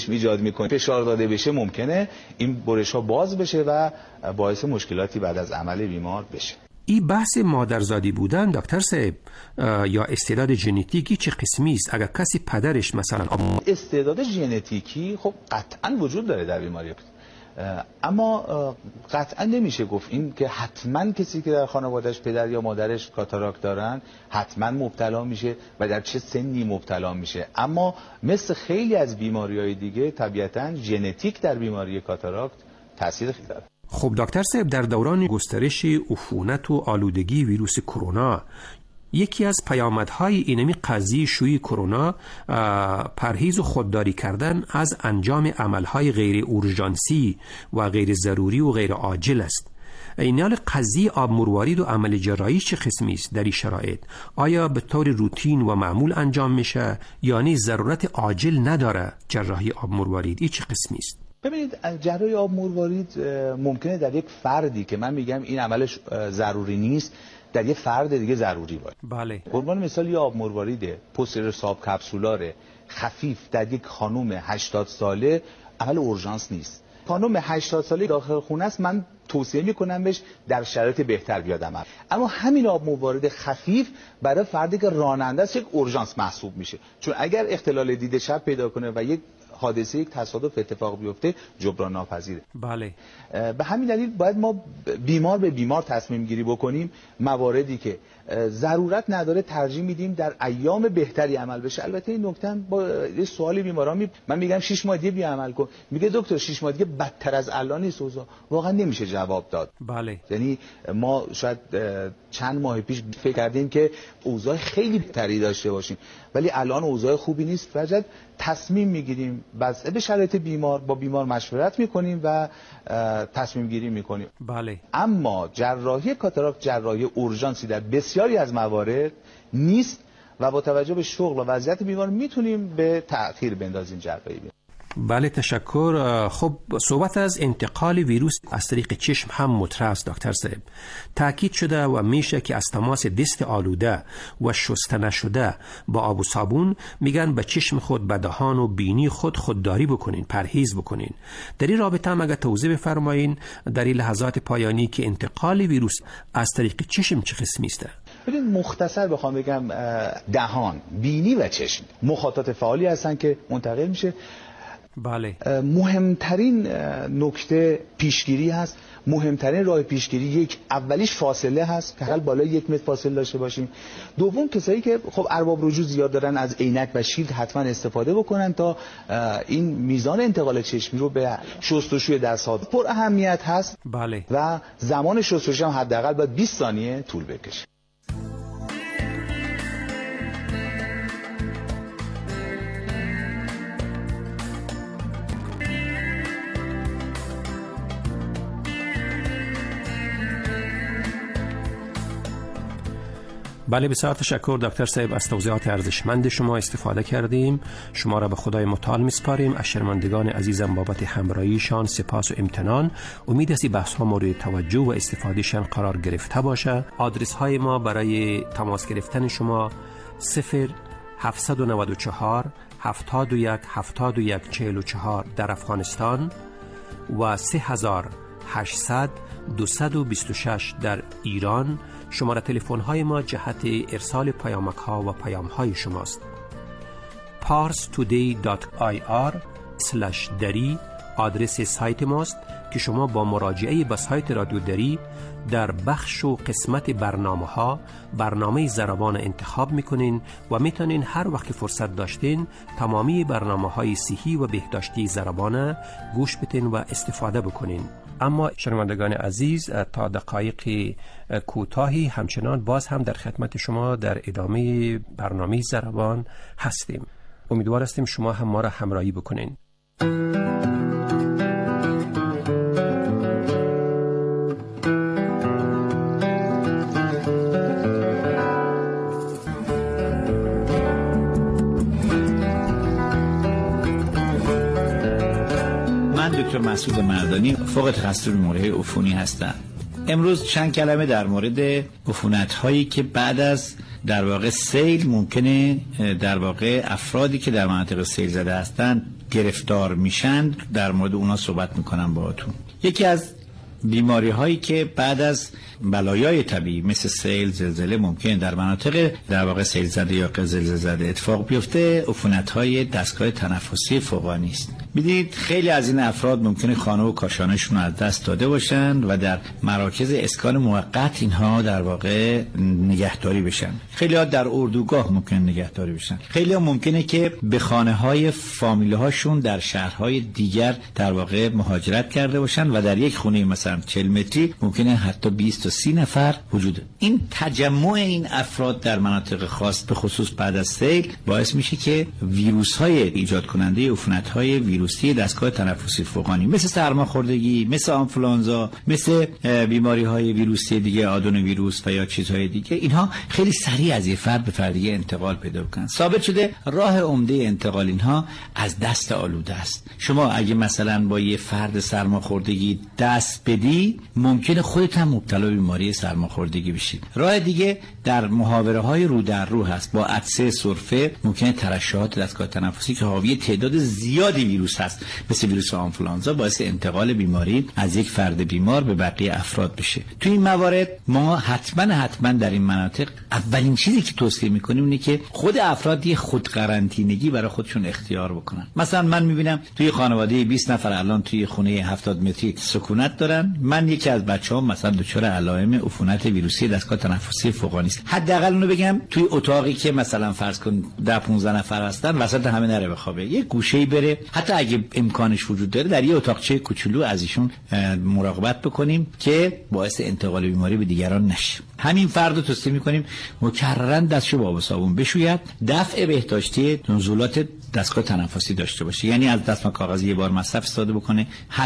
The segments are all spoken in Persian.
ایجاد میکنه، فشار داده بشه، ممکنه این برش ها باز بشه و باعث مشکلاتی بعد از عمل بیمار بشه. این بحث مادرزادی بودن دکتر صاحب یا استعداد ژنتیکی چه قسمی است؟ اگر کسی پدرش مثلا استعداد ژنتیکی خب قطعا وجود داره در بیماری، اما قطعا نمیشه گفت این که حتما کسی که در خانوادهش پدر یا مادرش کاتاراکت دارن حتما مبتلا میشه و در چه سنی مبتلا میشه. اما مثل خیلی از بیماری‌های دیگه طبیعتاً ژنتیک در بیماری کاتاراکت تاثیر خیلی داره. خب دکتر صاحب، در دوران گسترش عفونت و آلودگی ویروس کرونا، یکی از پیامدهای اینمی قضیه شیوع کرونا پرهیز و خودداری کردن از انجام عملهای غیر اورژانسی و غیر ضروری و غیر عاجل است. این حال قضیه آب مروارید و عمل جراحی چه قسمی است در این شرایط؟ آیا به طور روتین و معمول انجام میشه یعنی ضرورت عاجل نداره جراحی آب مروارید؟ این چه قسمی است؟ ببینید، جراحی آب مروارید ممکنه در یک فردی که من میگم این عملش ضروری نیست در یک فرد دیگه ضروری باشه. بله. قربان مثال یه آب مروارید پوستر ساب کپسولار خفیف در یک خانم 80 ساله عمل اورژانس نیست. خانم 80 ساله داخل خونه است، من توصیه میکنم بهش در شرایط بهتر بیاد عمل. اما همین آب موارد خفیف برای فردی که راننده است یک اورژانس محسوب میشه، چون اگر اختلال دید شب پیدا کنه و یک حادثه، یک تصادف اتفاق بیفته جبران ناپذیره. بله. به همین دلیل باید ما بیمار به بیمار تصمیم گیری بکنیم. مواردی که ضرورت نداره ترجیح میدیم در ایام بهتری عمل بشه. البته این نکته با یه سوالی بیماران من میگم 6 ماه دیگه بیا عمل کن، میگه دکتر 6 ماه دیگه بدتر از الان نیست اوضاع. واقعا نمیشه جواب داد. بله. یعنی ما شاید چند ماه پیش فکر کردیم که اوضاع خیلی بهتری داشته باشیم، ولی الان اوضاع خوبی نیست. فقط تصمیم میگیریم بس به شرایط بیمار، با بیمار مشورت میکنیم و تصمیم گیری میکنیم. بله. اما جراحی کاتاراکت جراحی اورژانسی در بسیاری از موارد نیست و با توجه به شغل و وضعیت بیمار میتونیم به تأخیر بندازیم جراحی. بله، تشکر. خب صحبت از انتقال ویروس از طریق چشم هم مطرح است دکتر صاحب. تأکید شده و میشه که از تماس دست آلوده و شسته نشده با آب و صابون میگن به چشم خود، به دهان و بینی خود خودداری بکنین، پرهیز بکنین. در این رابطه هم اگه توضیح بفرمایین در این لحظات پایانی که انتقال ویروس از طریق چشم چه قسمی است؟ ببین مختصر بخوام بگم، دهان، بینی و چشم مخاطات فعالی هستن که منتقل میشه. بله. مهمترین نکته پیشگیری هست. مهمترین راه پیشگیری یک اولیش فاصله هست که حداقل بالای 1 متر فاصله داشته باشیم. دوم کسایی که خب ارباب رجوع زیاد دارن از عینک و شیلد حتما استفاده بکنن تا این میزان انتقال چشمی رو به شستشوی دست‌ها پر اهمیت هست. بله. و زمان شستشوی هم حداقل باید 20 ثانیه طول بکشه. بله، بسیار تشکر دکتر صاحب، از توضیحات ارزشمند شما استفاده کردیم. شما را به خدای متعال میسپاریم. از شنوندگان عزیزم بابت همراهیشان سپاس و امتنان. امید است بحث ها مورد توجه و استفادهشان قرار گرفته باشه. آدرس های ما برای تماس گرفتن شما 0794 71 71 44 در افغانستان و 3800 226 در ایران. شماره تلفن های ما جهت ارسال پیامک ها و پیام های شماست. parstoday.ir/dari آدرس سایت ماست که شما با مراجعه به سایت رادیو دری در بخش و قسمت برنامه ضربان انتخاب میکنین و میتونین هر وقت فرصت داشتین تمامی برنامه‌های صحی و بهداشتی ضربان گوش بدین و استفاده بکنین. اما شنوندگان عزیز، تا دقایق کوتاهی همچنان باز هم در خدمت شما در ادامه برنامه ضربان هستیم. امیدوار هستیم شما هم ما را همراهی بکنین. دکتر مسعود مردانی، فوق تخصص بیماری‌های عفونی هستم. امروز چند کلمه در مورد عفونت‌هایی که بعد از در واقع سیل ممکنه در واقع افرادی که در مناطق سیل زده هستن گرفتار میشن، در مورد اونا صحبت میکنم باهاتون. یکی از بیماری هایی که بعد از بلایای طبیعی مثل سیل، زلزله ممکن در مناطق در واقع سیل زده یا زلزله زده اتفاق بیفته، عفونت های دستگاه تنفسی فوقانی است. میدید خیلی از این افراد ممکنه خانه و کاشانشون از دست داده باشن و در مراکز اسکان موقت اینها در واقع نگهداری بشن. خیلی ها در اردوگاه ممکن نگهداری بشن. خیلی ها ممکنه که به خانه های فامیل هاشون در شهرهای دیگر در واقع مهاجرت کرده باشن و در یک خونه مثلا 40 متری ممکنه حتی 20 تا 30 نفر وجود. این تجمع این افراد در مناطق خاص به خصوص بعد از سیل باعث میشه که ویروس های ایجاد کننده عفونت های ویروسی دستگاه تنفسی فوقانی مثل سرماخوردگی، مثل آنفولانزا، مثل بیماری های ویروسی دیگه، آدنو ویروس و یا چیزهای دیگه، اینها خیلی سریع از یک فرد به فرد دیگه انتقال پیدا می‌کنن. ثابت شده راه عمده انتقال اینها از دست آلوده است. شما اگه مثلا با یه فرد سرماخوردگی دست بدی ممکنه خودت هم مبتلا به بیماری سرماخوردگی بشید. راه دیگه در محاوره های رو در رو هست. با عطسه، سرفه ممکنه ترشحات دستگاه تنفسی که حاوی تعداد زیادی ویروس هست مثل ویروس آنفولانزا باعث انتقال بیماری از یک فرد بیمار به بقیه افراد بشه. تو این موارد ما حتما در این مناطق اولین چیزی که توصیه میکنیم اینه که خود افراد یه خود قرنطینگی برای خودشون اختیار بکنن. مثلا من میبینم توی خانواده 20 نفر الان توی خونه 70 متری سکونت دارن، من یکی از بچه‌ام مثلا دچار علائم عفونت ویروسی دستگاه تنفسی فوقانی است. حداقل اونو بگم توی اتاقی که مثلا فرض کن 10-15 نفر هستن وسط همه نره بخوابه، یه گوشه‌ای بره، حتی اگه امکانش وجود داره در یه اتاقچه کوچولو از ایشون مراقبت بکنیم که باعث انتقال بیماری به دیگران نشه. همین فرد رو توصیه می‌کنیم مکرراً دستشو با آب و صابون بشوید، دفع بهداشتی نزولات دستگاه تنفسی داشته باشه، یعنی از دستمال کاغذی یه بار مصرف استفاده بکنه،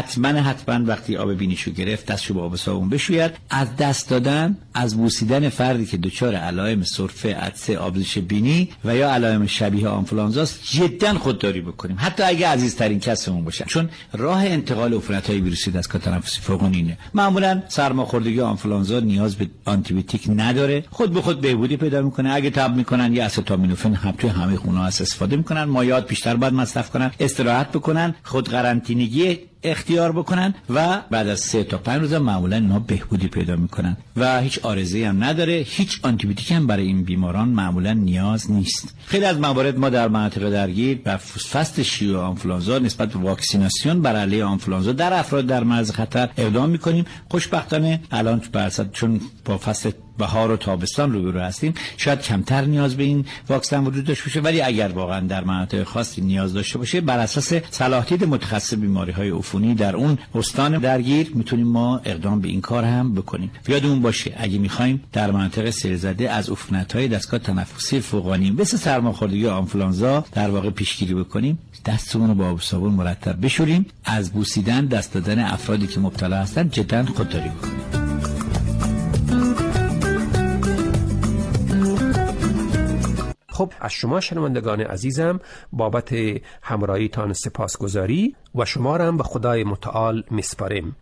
حتما وقتی آب بینیشو گرفت دستشو با آب و صابون بشوید. از دست دادن، از بوسیدن فردی که دچار علائم سرفه، عطسه، آبریش بینی و یا علائم شبیه آنفولانزا است جدا خودداری بکنیم، حتی اگه عزیزترین کسمون باشه، چون راه انتقال عفونت‌های ویروسی دستگاه تنفسی فوقانی اینه. معمولا سرماخوردگی آنفولانزا نیاز به آنتی بیوتیک نداره، خود به خود بهبودی پیدا میکنه. اگه تب میکنن یه اسیتامینوفن هم توی همه خونه ها استفاده میکنن، مایعات بیشتر باید مصرف کنن، استراحت بکنن، خود قرنطینگی اختیار بکنن و بعد از 3 تا 5 روز معمولا اینا بهبودی پیدا میکنن و هیچ عارضه‌ای هم نداره. هیچ آنتی بیوتیک هم برای این بیماران معمولا نیاز نیست. خیلی از موارد ما در مناطق درگیر و فصل شیوع آنفولانزا نسبت به واکسیناسیون بر علیه آنفولانزا در افراد در معرض خطر اقدام میکنیم. خوشبختانه الان چون با فصل بهار و تابستان روبرو هستیم شاید کمتر نیاز به این واکسن وجود داشته باشه، ولی اگر واقعا در مناطق خاصی نیاز داشته باشه بر اساس صلاحیت متخصص بیماری‌های عفونی در اون استان درگیر میتونیم ما اقدام به این کار هم بکنیم. یادمون باشه اگه می‌خوایم در مناطق سیل زده از عفونت‌های دستگاه تنفسی فوقانی مثل سرماخوردگی آنفولانزا در واقع پیشگیری بکنیم، دستمون رو با آب و صابون مرتب بشوریم، از بوسیدن، دست دادن افرادی که مبتلا هستن جدا خودداری بکنیم. خب از شما شنوندگان عزیزم بابت همراهیتان سپاسگزاری و شما را هم به خدای متعال میسپاریم.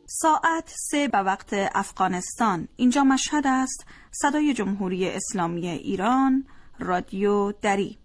ساعت 3 به وقت افغانستان. اینجا مشهد است. صدای جمهوری اسلامی ایران، رادیو دری.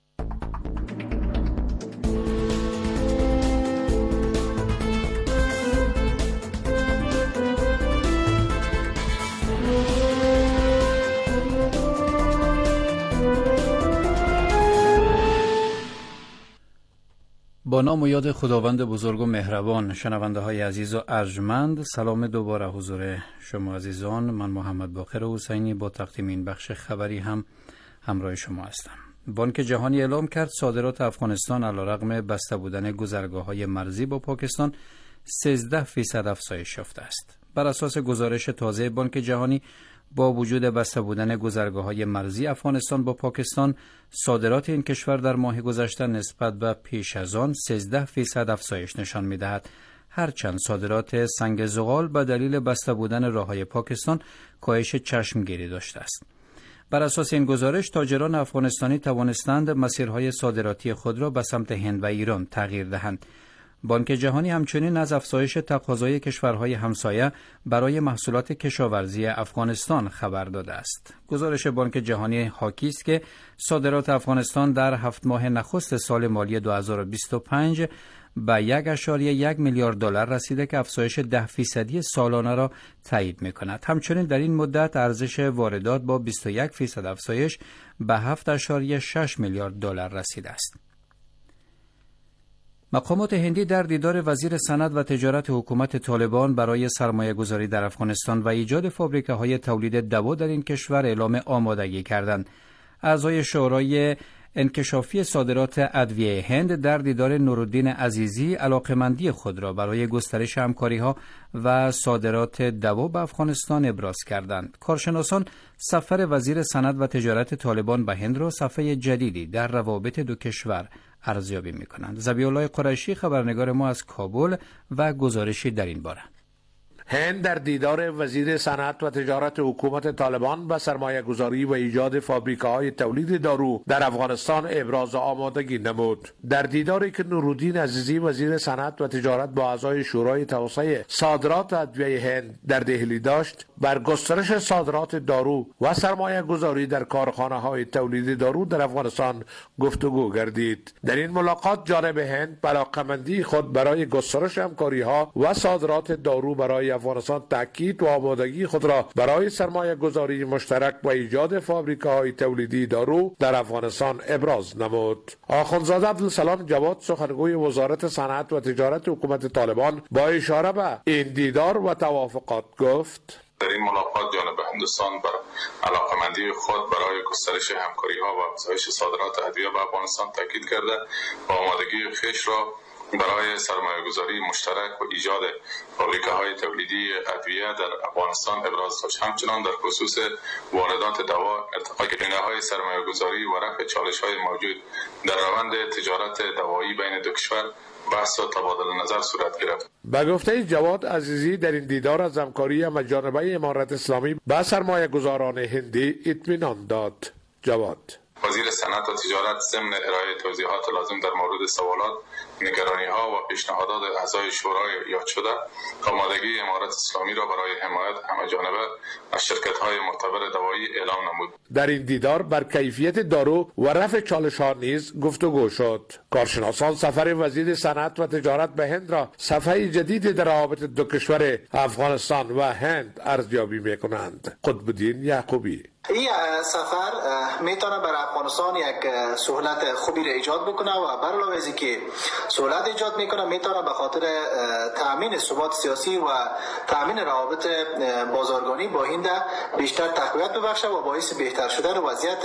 با نام و یاد خداوند بزرگ و مهربان، شنونده های عزیز و ارجمند، سلام دوباره حضور شما عزیزان. من محمد باقر حسینی با تقدیم این بخش خبری هم همراه شما هستم. بانک جهانی اعلام کرد صادرات افغانستان علیرغم بسته بودن گذرگاه‌های مرزی با پاکستان 13% افزایش یافته است. بر اساس گزارش تازه بانک جهانی، با وجود بسته بودن گذرگاه‌های مرزی افغانستان با پاکستان، صادرات این کشور در ماه گذشته نسبت به پیش از آن 13% افزایش نشان می‌دهد. هرچند صادرات سنگ زغال به دلیل بسته بودن راه‌های پاکستان کاهش چشمگیری داشته است. بر اساس این گزارش، تاجران افغانستانی توانستند مسیرهای صادراتی خود را به سمت هند و ایران تغییر دهند. بانک جهانی همچنین از افزایش تقاضای کشورهای همسایه برای محصولات کشاورزی افغانستان خبر داده است. گزارش بانک جهانی حاکی است که صادرات افغانستان در 7 ماه نخست سال مالی 2025 به 1.1 میلیارد دلار رسیده که افزایش 10% سالانه را تایید می‌کند. همچنین در این مدت ارزش واردات با 21% افزایش به 7.6 میلیارد دلار رسیده است. مقامات هندی در دیدار وزیر صنعت و تجارت حکومت طالبان برای سرمایه گذاری در افغانستان و ایجاد فابریکه‌های تولید دوا در این کشور اعلام آمادگی کردند. اعضای شورای انکشافی صادرات ادویه هند در دیدار نورالدین عزیزی علاقمندی خود را برای گسترش همکاری‌ها و صادرات دوا به افغانستان ابراز کردند. کارشناسان سفر وزیر صنعت و تجارت طالبان به هند را صفحه جدیدی در روابط دو کشور ارزیابی می‌کنند. ذبیح‌الله قریشی خبرنگار ما از کابل و گزارشی در این باره. هند در دیدار وزیر صنعت و تجارت حکومت طالبان به سرمایه گذاری و ایجاد فابریکه‌های تولید دارو در افغانستان ابراز آمادگی نمود. در دیداری که نورالدین عزیزی وزیر صنعت و تجارت با اعضای شورای توسعه صادرات ادویه هند در دهلی داشت، بر گسترش صادرات دارو و سرمایه گذاری در کارخانه‌های تولید دارو در افغانستان گفتگو گردید. در این ملاقات جانب هند علاقمندی خود برای گسترش همکاری‌ها و صادرات دارو برای افغانستان تاکید و آمادگی خود را برای سرمایه گذاری مشترک و ایجاد فابریکه‌های تولیدی دارو در افغانستان ابراز نمود. آخوندزاده عبدالسلام جواد، سخنگوی وزارت صنعت و تجارت حکومت طالبان، با اشاره به این دیدار و توافقات گفت: در این ملاقات جانب هندوستان بر علاقمندی خود برای گسترش همکاری‌ها و افزایش صادرات ادویه به افغانستان تاکید کرده و آمادگی خویش را برای سرمایه‌گذاری مشترک و ایجاد فابریکه‌های تولیدی ادویه در افغانستان ابراز داشت. همچنان در خصوص واردات دوا، ارتقای گزینه‌های سرمایه‌گذاری و رفع چالش‌های موجود در روند تجارت دوایی بین دو کشور بحث و تبادل نظر صورت گرفت. به گفته جواد عزیزی، در این دیدار از همکاری همه‌جانبه امارت اسلامی با سرمایه‌گذاران هندی اطمینان داد. جواد: وزیر صنعت و تجارت ضمن ارائه توضیحات لازم در مورد سوالات، نگرانی‌ها و پیشنهادات اعضای شورای یاد شده، آمادگی امارت اسلامی را برای حمایت همه‌جانبه از شرکت‌های معتبر دوایی اعلام نمود. در این دیدار بر کیفیت دارو و رفع چالش‌ها نیز گفتگو شد. کارشناسان سفر وزیر صنعت و تجارت به هند را صفحه جدیدی در روابط دو کشور افغانستان و هند ارزیابی می‌کنند. قطب‌الدین یعقوبی: این سفر میتونه برای افغانستان یک سهولت خوبی را ایجاد بکنه و بر علاوه از اینکه سهولت ایجاد میکنه، میتونه به خاطر تامین ثبات سیاسی و تامین روابط بازرگانی با هند بیشتر تقویت ببخشه و باعث بهتر شدن وضعیت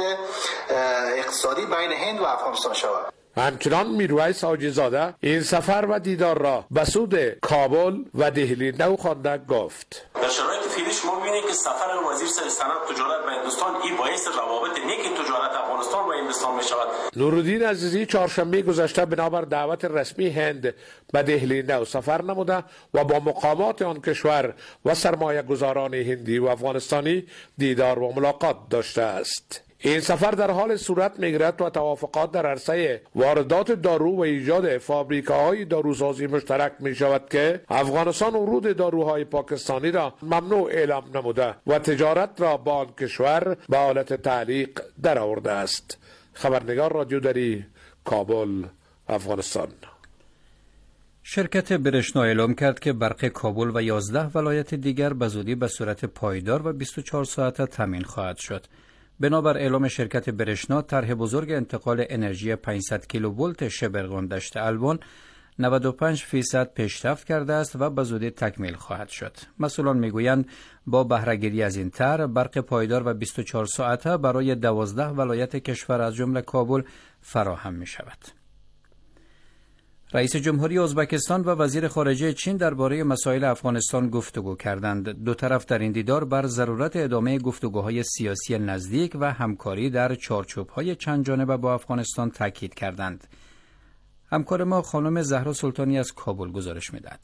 اقتصادی بین هند و افغانستان شود. همچنان میرویس حاجی‌زاده این سفر و دیدار را به سود کابل و دهلی نو خوانده گفت: در شرایط فعلی شما می‌بینید که سفر وزیر صنعت و تجارت به هندوستان این باعث روابط نیک تجارت افغانستان و هندوستان می‌شود. نورالدین عزیزی چهارشنبه گذشته بنابر دعوت رسمی هند به دهلی نو سفر نموده و با مقامات آن کشور و سرمایه‌گذاران هندی و افغانستانی دیدار و ملاقات داشته است. این سفر در حال صورت میگیرد و توافقات در عرصه واردات دارو و ایجاد فابریکاهای داروسازی مشترک می شود که افغانستان ورود داروهای پاکستانی را ممنوع اعلام نموده و تجارت را با آن کشور به حالت تعلیق درآورده است. خبرنگار رادیو دری، کابل، افغانستان. شرکت برشنا اعلام کرد که برق کابل و 11 ولایت دیگر به زودی به صورت پایدار و 24 ساعته تامین خواهد شد. بنابر اعلام شرکت برشنا، طرح بزرگ انتقال انرژی 500 کیلوولت شبرغان دشت البان 95% پیشرفت کرده است و به زودی تکمیل خواهد شد. مسئولان میگویند با بهره‌گیری از این طرح، برق پایدار و 24 ساعته برای 12 ولایت کشور از جمله کابل فراهم می شود. رئیس جمهوری ازبکستان و وزیر خارجه چین درباره مسائل افغانستان گفتگو کردند. دو طرف در این دیدار بر ضرورت ادامه گفتگوهای سیاسی نزدیک و همکاری در چارچوب‌های چند جانبه با افغانستان تاکید کردند. همکار ما خانم زهرا سلطانی از کابل گزارش می‌دهد.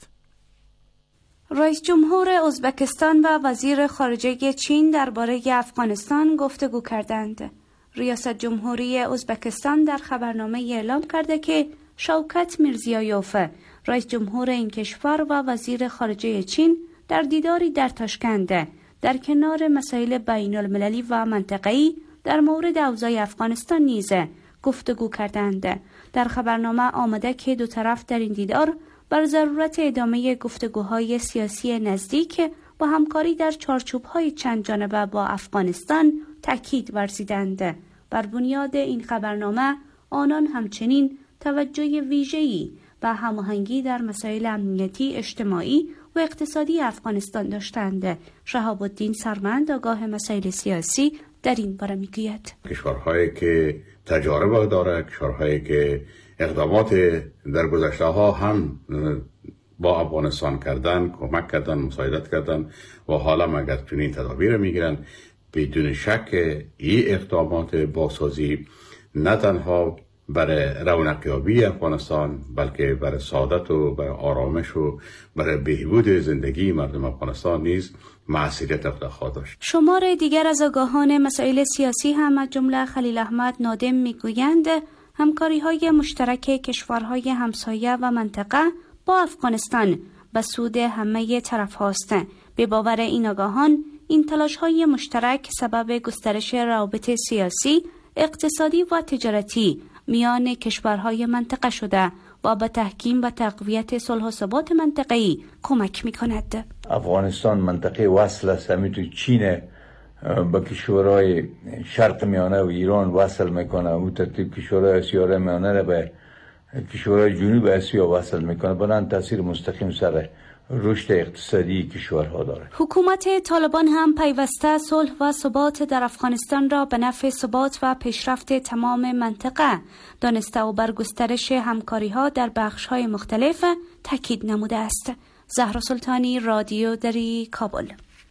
رئیس جمهور ازبکستان و وزیر خارجه چین درباره افغانستان گفتگو کردند. ریاست جمهوری ازبکستان در خبرنامه اعلام کرده که شوکت میرزیایوف، رئیس جمهور این کشور و وزیر خارجه چین در دیداری در تاشکند در کنار مسائل بین المللی و منطقه‌ای در مورد اوضاع افغانستان نیز گفتگو کردند. در خبرنامه آمده که دو طرف در این دیدار بر ضرورت ادامه گفتگوهای سیاسی نزدیک با همکاری در چارچوب‌های چند جانبه با افغانستان تاکید ورزیدند. بر بنیاد این خبرنامه آنان همچنین توجه ویژه‌ای و هماهنگی در مسائل امنیتی، اجتماعی و اقتصادی افغانستان داشتند. شهاب الدین سرمند، آگاه مسائل سیاسی، در این باره میگوید: کشورهایی که تجارب داره، کشورهایی که اقدامات در گذشته ها هم با افغانستان کردن، کمک کردن، مساعدت کردن و حالا مگر چنین تدابیر میگیرن، بدون شک این اقدامات بازسازی نه تنها برای رونقیابی افغانستان بلکه برای سعادت و برای آرامش و برای بهبود زندگی مردم افغانستان نیز موثریت خواهد داشت. شمار دیگر از آگاهان مسائل سیاسی هم از جمله خلیل احمد نادم میگویند همکاری‌های مشترک کشورهای همسایه و منطقه با افغانستان به سود همه طرف هاست. به باور این آگاهان، این تلاش‌های مشترک سبب گسترش روابط سیاسی، اقتصادی و تجارتی میان کشورهای منطقه شده و به تحکیم و تقویت صلح و ثبات منطقه‌ای کمک می‌کند. افغانستان منطقه وصل است، همینطور چین با کشورهای شرق میانه و ایران وصل میکنه، اون ترتیب کشورهای آسیا میانه را به کشورهای جنوب آسیا وصل میکنه، بنابراین تاثیر مستقیم سر رشد اقتصادی کشورها داره. حکومت طالبان هم پیوسته صلح و ثبات در افغانستان را به نفع ثبات و پیشرفت تمام منطقه دانسته و بر گسترش همکاری‌ها در بخش‌های مختلف تاکید نموده است. زهرا سلطانی، رادیو دری، کابل.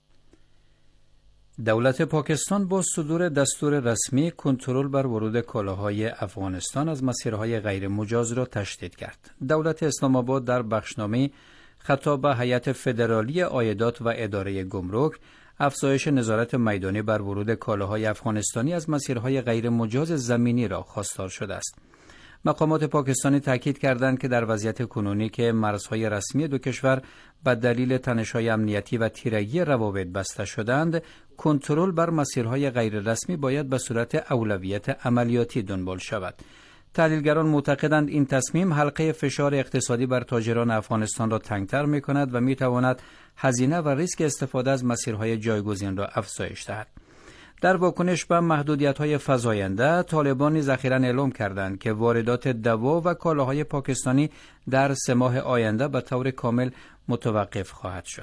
دولت پاکستان با صدور دستور رسمی کنترل بر ورود کالاهای افغانستان از مسیرهای غیر مجاز را تشدید کرد. دولت اسلام آباد در بخشنامه خطاب به هیئت فدرالی عایدات و اداره گمرک افزایش نظارت میدانی بر ورود کالاهای افغانستانی از مسیرهای غیر مجاز زمینی را خواستار شده است. مقامات پاکستانی تاکید کردند که در وضعیت کنونی که مرزهای رسمی دو کشور به دلیل تنش‌های امنیتی و تیرگی روابط بسته شدند، کنترل بر مسیرهای غیر رسمی باید به صورت اولویت عملیاتی دنبال شود. تحلیلگران معتقدند این تصمیم حلقه فشار اقتصادی بر تاجران افغانستان را تنگتر می‌کند و می‌تواند هزینه و ریسک استفاده از مسیرهای جایگزین را افزایش دهد. در واکنش به محدودیت‌های فزاینده، طالبان نیز اخیراً اعلام کردند که واردات دوا و کالاهای پاکستانی در 3 ماه آینده به طور کامل متوقف خواهد شد.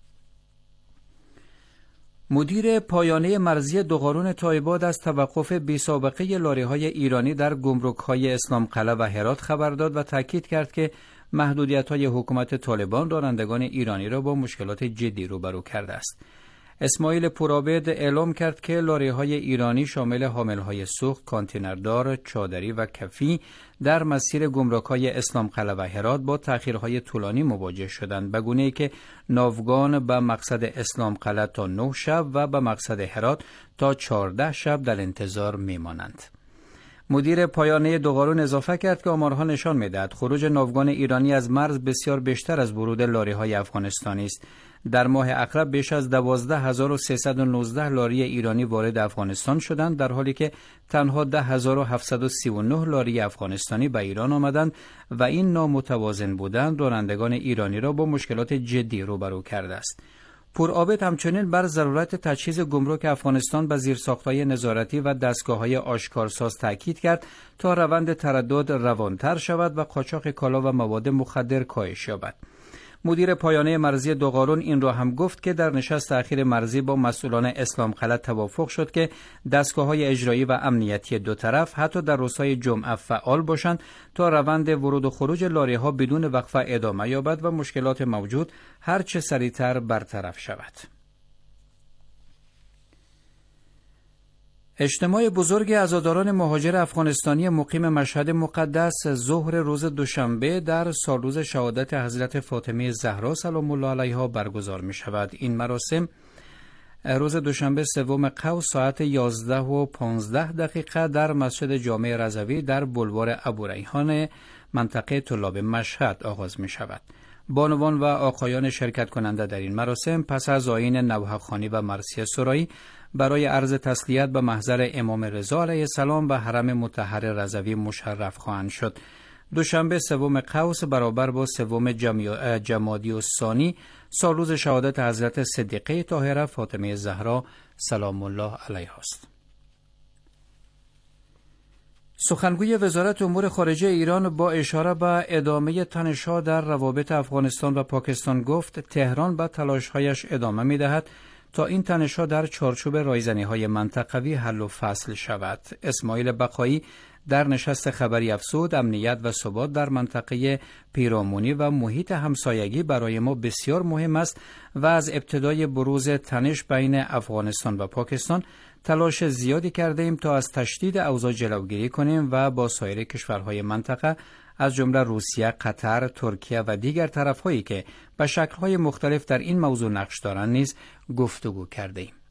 مدیر پایانه مرزی دوقارون تایباد از توقف بی‌سابقه لاری‌های ایرانی در گمرک‌های اسلام قلعه و هرات خبر داد و تاکید کرد که محدودیت‌های حکومت طالبان رانندگان ایرانی را با مشکلات جدی روبرو کرده است. اسماعیل پورعابد اعلام کرد که لاری‌های ایرانی شامل حامل‌های سوخت، کانتینردار، چادری و کفی در مسیر گمرک‌های اسلام قلعه و هرات با تأخیرهای طولانی مواجه شدند، به گونه‌ای که ناوگان به مقصد اسلام قلعه تا 9 شب و به مقصد هرات تا 14 شب در انتظار می‌مانند. مدیر پایانه دوغارون اضافه کرد که آمارها نشان می‌دهد خروج ناوگان ایرانی از مرز بسیار بیشتر از ورود لاری‌های افغانستانی است. در ماه اقرب بیش از 12319 لاری ایرانی وارد افغانستان شدند، در حالی که تنها 10739 لاری افغانستانی به ایران آمدند و این نامتوازن بودن رانندگان ایرانی را با مشکلات جدی روبرو کرده است. پورعابد همچنین بر ضرورت تجهیز گمرک افغانستان به زیرساخت‌های نظارتی و دستگاه‌های آشکارساز تاکید کرد تا روند تردد روانتر شود و قاچاق کالا و مواد مخدر کاهش یابد. مدیر پایانه مرزی دوغارون این را هم گفت که در نشست اخیر مرزی با مسئولان اسلام قلعه توافق شد که دستگاه‌های اجرایی و امنیتی دو طرف حتی در روزهای جمعه فعال باشند تا روند ورود و خروج لاری‌ها بدون وقفه ادامه یابد و مشکلات موجود هر چه سریعتر برطرف شود. اجتماع بزرگ عزاداران مهاجر افغانستانی مقیم مشهد مقدس ظهر روز دوشنبه در سالروز شهادت حضرت فاطمه زهرا سلام الله علیها برگزار می شود. این مراسم روز دوشنبه سوم قوس ساعت 11:15 در مسجد جامع رضوی در بلوار ابوریحان منطقه طلاب مشهد آغاز می شود. بانوان و آقایان شرکت کننده در این مراسم پس از آیین نوحه‌خوانی و مرثیه سرایی برای عرض تسلیت به محضر امام رضا علیه السلام و حرم مطهر رضوی مشرف خواهند شد. دوشنبه سوم قوس برابر با سوم جمادی الثانی سالروز شهادت حضرت صدیقه طاهره فاطمه زهرا سلام الله علیها است. سخنگوی وزارت امور خارجه ایران با اشاره به ادامه تنش‌ها در روابط افغانستان و پاکستان گفت تهران به تلاش‌هایش ادامه می‌دهد تا این تنش‌ها در چارچوب رایزنی‌های منطقوی حل و فصل شود. اسماعیل بقایی در نشست خبری افزود امنیت و ثبات در منطقه پیرامونی و محیط همسایگی برای ما بسیار مهم است و از ابتدای بروز تنش بین افغانستان و پاکستان تلاش زیادی کرده ایم تا از تشدید اوضاع جلوگیری کنیم و با سایر کشورهای منطقه از جمله روسیه، قطر، ترکیه و دیگر طرف‌هایی که به شکل‌های مختلف در این موضوع نقش دارند نیز گفتگو کرده ایم.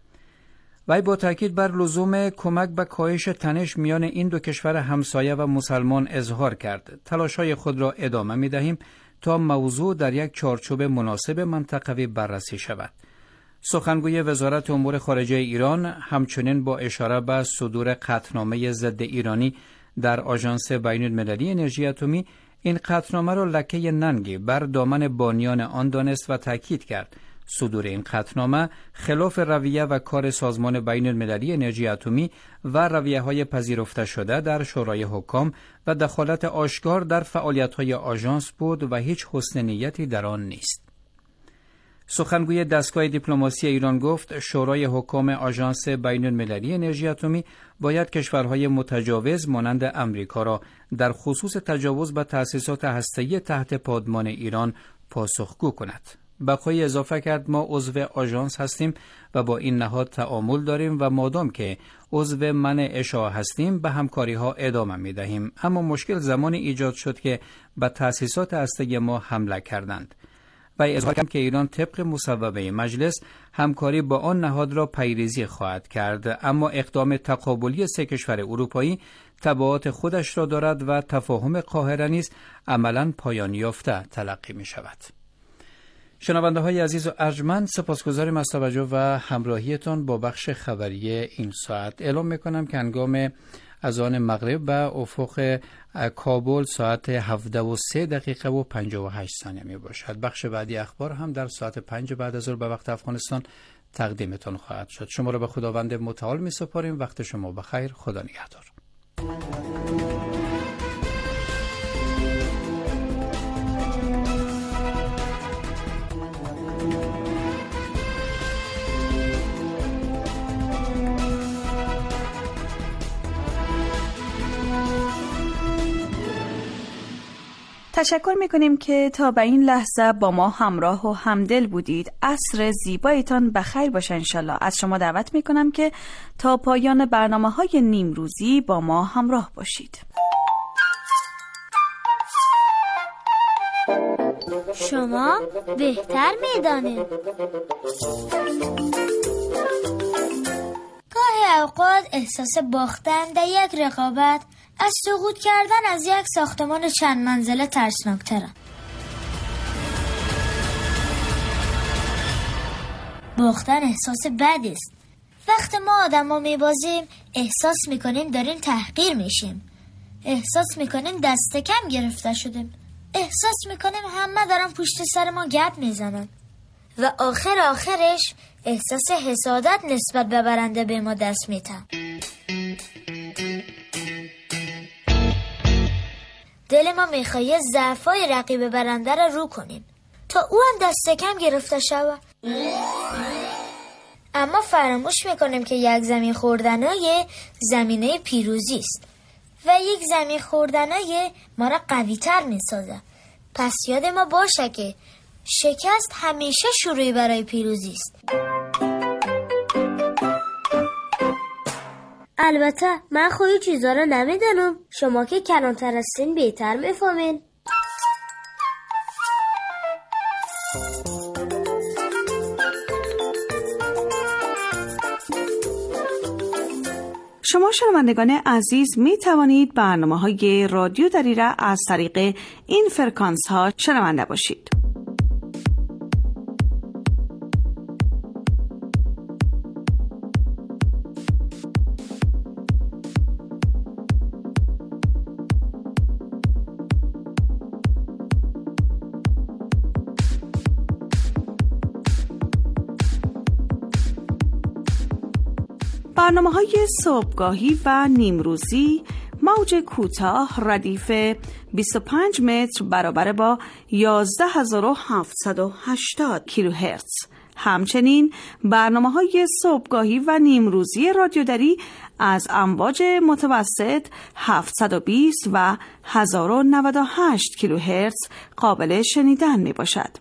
وی با تاکید بر لزوم کمک به کاهش تنش میان این دو کشور همسایه و مسلمان اظهار کرد. تلاش‌های خود را ادامه می‌دهیم تا موضوع در یک چارچوب مناسب منطقوی بررسی شود. سخنگوی وزارت امور خارجه ایران همچنین با اشاره به صدور قطعنامه ضد ایرانی در آژانس بین‌المللی انرژی اتمی این قطعنامه را لکه ننگی بر دامن بانیان آن دانست و تاکید کرد صدور این قطعنامه خلاف رویه و کار سازمان بین‌المللی انرژی اتمی و رویه‌های پذیرفته شده در شورای حکام و دخالت آشکار در فعالیت‌های آژانس بود و هیچ حسن نیتی در آن نیست. سخنگوی دستگاه دیپلماسی ایران گفت شورای حکام آژانس بین‌المللی انرژی اتمی باید کشورهای متجاوز مانند امریکا را در خصوص تجاوز به تأسیسات هسته‌ای تحت پادمان ایران پاسخگو کند. بقایی اضافه کرد ما عضو آژانس هستیم و با این نهاد تعامل داریم و مادام که عضو منع اشاعه هستیم به همکاری ها ادامه می دهیم، اما مشکل زمانی ایجاد شد که به تأسیسات هسته‌ای ما حمله کردند. و اظهار کرد که ایران طبق مصوبه مجلس همکاری با آن نهاد را پیریزی خواهد کرد، اما اقدام تقابلی سه کشور اروپایی تبعات خودش را دارد و تفاهم قاهره نیز عملاً پایان یافته تلقی می شود. شنونده های عزیز و ارجمند، سپاسگزاریم از توجه و همراهیتان با بخش خبری این ساعت. اعلام میکنم که هنگام اذان مغرب به افق کابل ساعت 17:03 و 58 ثانیه می باشد. بخش بعدی اخبار هم در ساعت 5 بعد از ظهر به وقت افغانستان تقدیمتان خواهد شد. شما را به خداوند متعال می سپاریم. وقت شما بخیر. خدا نگهدار. تشکر میکنیم که تا به این لحظه با ما همراه و همدل بودید. عصر زیبایتان بخیر باشه انشالله. از شما دعوت میکنم که تا پایان برنامه‌های نیمروزی با ما همراه باشید. شما بهتر میدانید. گاهی اوقات احساس باختن در یک رقابت از سقوط کردن از یک ساختمان چند منزله ترسناک‌تره. باختن احساس بدی است. وقتی ما آدم‌ها میبازیم احساس میکنیم داریم تحقیر میشیم. احساس میکنیم دست کم گرفته شدیم. احساس میکنیم همه دارن پشت سر ما گپ میزنن. و آخرش احساس حسادت نسبت به برنده به ما دست میده. دل ما میخواد ضعفای رقیب برنده را رو کنیم تا او هم دست کم گرفته شود. اما فراموش میکنیم که یک زمین خوردنای زمینه پیروزی است و یک زمین خوردنای ما را قوی تر میسازه. پس یاد ما باشه که شکست همیشه شروعی برای پیروزی است. البته من خودی چیزا رو نمیدونم. شما که کلانتر هستین بهتر میفهمین. شما شنوندگان عزیز می توانید برنامه‌های رادیو دری را از طریق این فرکانس ها شنونده باشید. برنامه‌های صبحگاهی و نیمروزی موج کوتاه ردیف 25 متر برابر با 11780 کیلوهرتز. همچنین برنامه‌های صبحگاهی و نیمروزی رادیو دری از امواج متوسط 720 و 1098 کیلوهرتز قابل شنیدن میباشد.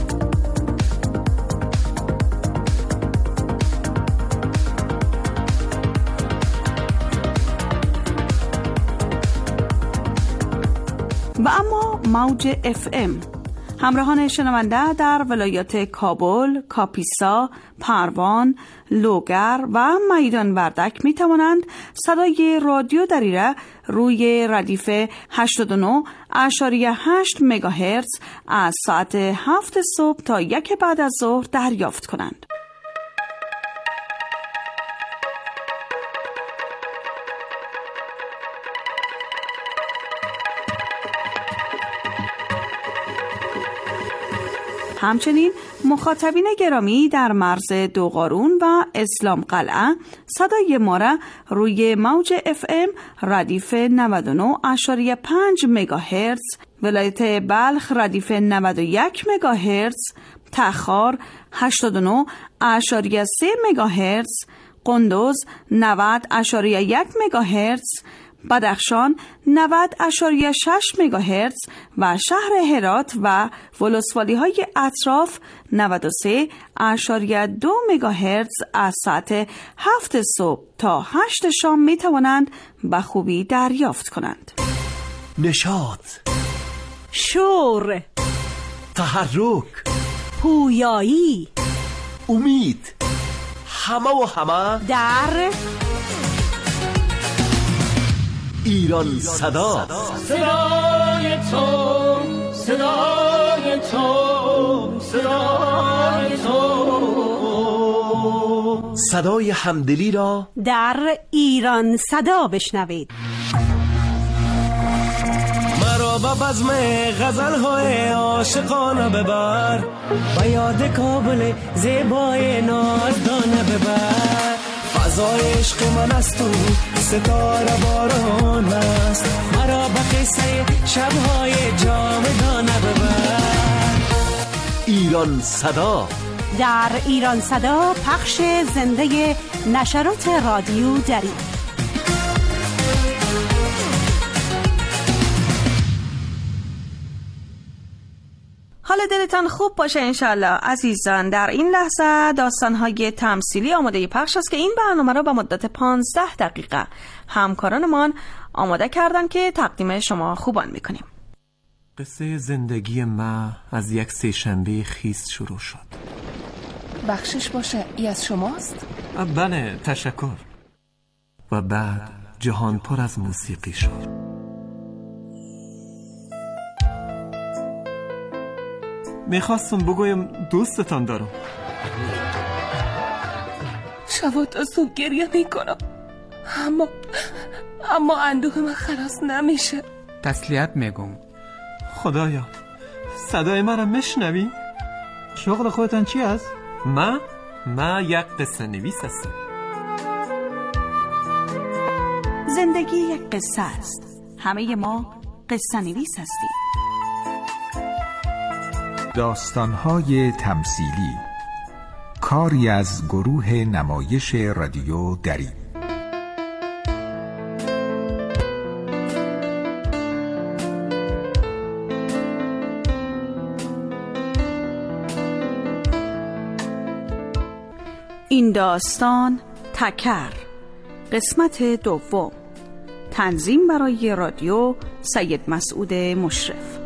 و اما موج FM. همراهان شنونده در ولایات کابل، کاپیسا، پروان، لوگر و میدان وردک می توانند صدای رادیو دری را روی ردیف 89.8 مگاهرتز از ساعت 7 صبح تا 1 بعد از ظهر دریافت کنند. همچنین مخاطبین گرامی در مرز دوقارون و اسلام قلعه صدای ما را روی موج FM ردیف 99.5 مگاهرتز، ولایت بلخ ردیف 91 مگاهرتز، تخار 89.3 مگاهرتز، قندوز 90.1 مگاهرتز، بدخشان 90.6 مگاهرتز و شهر هرات و ولسوالی های اطراف 93.2 مگاهرتز از ساعت 7 صبح تا 8 شام می توانند به خوبی دریافت کنند. نشاط، شور، تحرک، پویایی، امید، همه در ایران صدا. صدای تو، صدای تو، صدای تو، صدای همدلی را در ایران صدا بشنوید. مرا به بزم غزل‌های عاشقانه ببر، به یاد کابل زیبای نازدانه ببر. فضای عشق من است و ستاره باران است، مرا به قصه شب‌های جاودانه ببر. ایران صدا. در ایران صدا پخش زنده نشرات رادیو دری. حال دلتان خوب باشه انشالله عزیزان. در این لحظه داستان‌های تمثیلی آماده پخش است که این برنامه را به مدت 15 دقیقه همکارانمان آماده کردن که تقدیم شما خوبان میکنیم. قصه زندگی ما از یک سه‌شنبه خیس شروع شد. بخشش باشه، ای از شماست؟ بله، تشکر. و بعد جهان پر از موسیقی شد. میخواستم بگویم دوستتان دارم. شبات از تو گریه میکنم، اما اندوه من خلاص نمیشه. تسلیت میگم. خدایا، صدای من را میشنوی؟ شغل خودتان چی است؟ ما یک قصه نویس هستم. زندگی یک قصه است. همه ما قصه نویس هستیم. داستان‌های تمثیلی، کاری از گروه نمایش رادیو دری. این داستان تکر، قسمت دوم. تنظیم برای رادیو سید مسعود مشرف.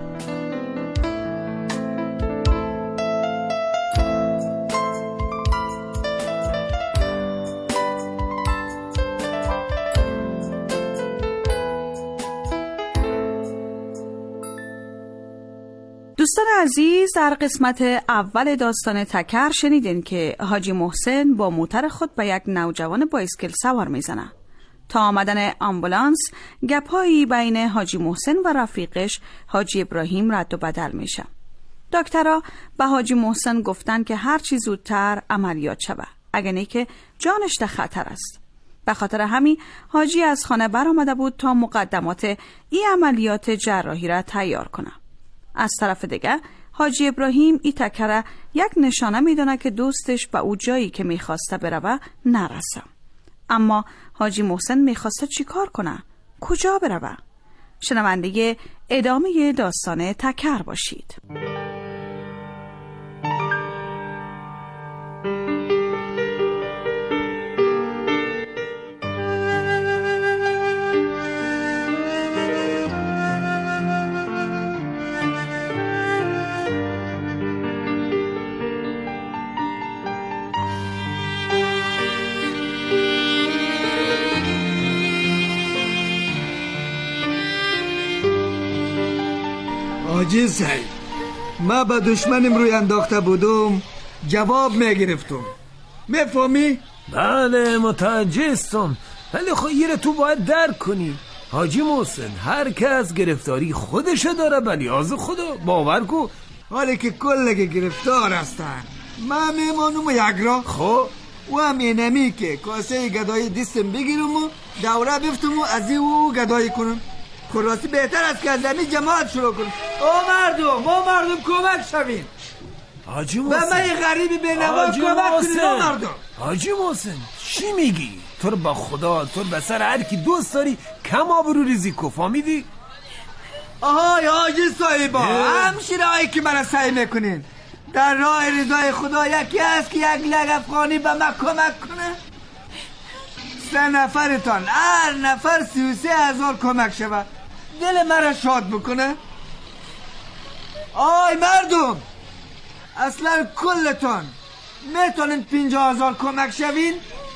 دوستان عزیز، در قسمت اول داستان تکر شنیدین که حاجی محسن با موتر خود به یک نوجوان بایسکل سوار میزنه. تا آمدن آمبولانس گپایی بین حاجی محسن و رفیقش حاجی ابراهیم رد و بدل میشه. دکترها به حاجی محسن گفتن که هر چی زودتر عملیات شود، اگه نه که جانش در خطر است. به خاطر همین حاجی از خانه برآمده بود تا مقدمات این عملیات جراحی را تیار کنه. از طرف دیگه حاجی ابراهیم ای تکره یک نشانه میدونه که دوستش به او جایی که میخواسته بروه نرسه. اما حاجی محسن میخواسته چی کار کنه؟ کجا بروه؟ شنونده ادامه داستان تکر باشید. حاجی سعید، ما به دشمنم روی انداخته بودم، جواب میگرفتم. میفهمی؟ بله متوجهستم، ولی خیره تو باید درک کنی حاجی محسن، هر کس گرفتاری خودشه داره، ولی از خدا باور کو. حالی که کلگه گرفتار هستن، ما میمانم و یک را خب و همینمی که کاسه گدایی دستم بگیرم و دوره بفتم و از او گدایی کنم. خلاصی بهتر است که از زمین جماعت شروع کنم. ما مردم کمک شویم. حاجی محسن، به من غریبی به نوا کمک کنیم مردم. حاجی محسن چی میگی؟ تو رو با خدا، تو به سر هر کی دوست داری کم آبرو ریزی کو، فهمیدی؟ آهای حاجی صاحبا، همشیره هایی که من سعی میکنین در راه رضای خدا یکی هست که یک لگ افغانی به من کمک کنه. 3 نفرتان هر نفر 33,000 کمک شود، دل مرا شاد بکنه. آی مردم، اصلا کلتان میتونین 50,000 کمک شوین؟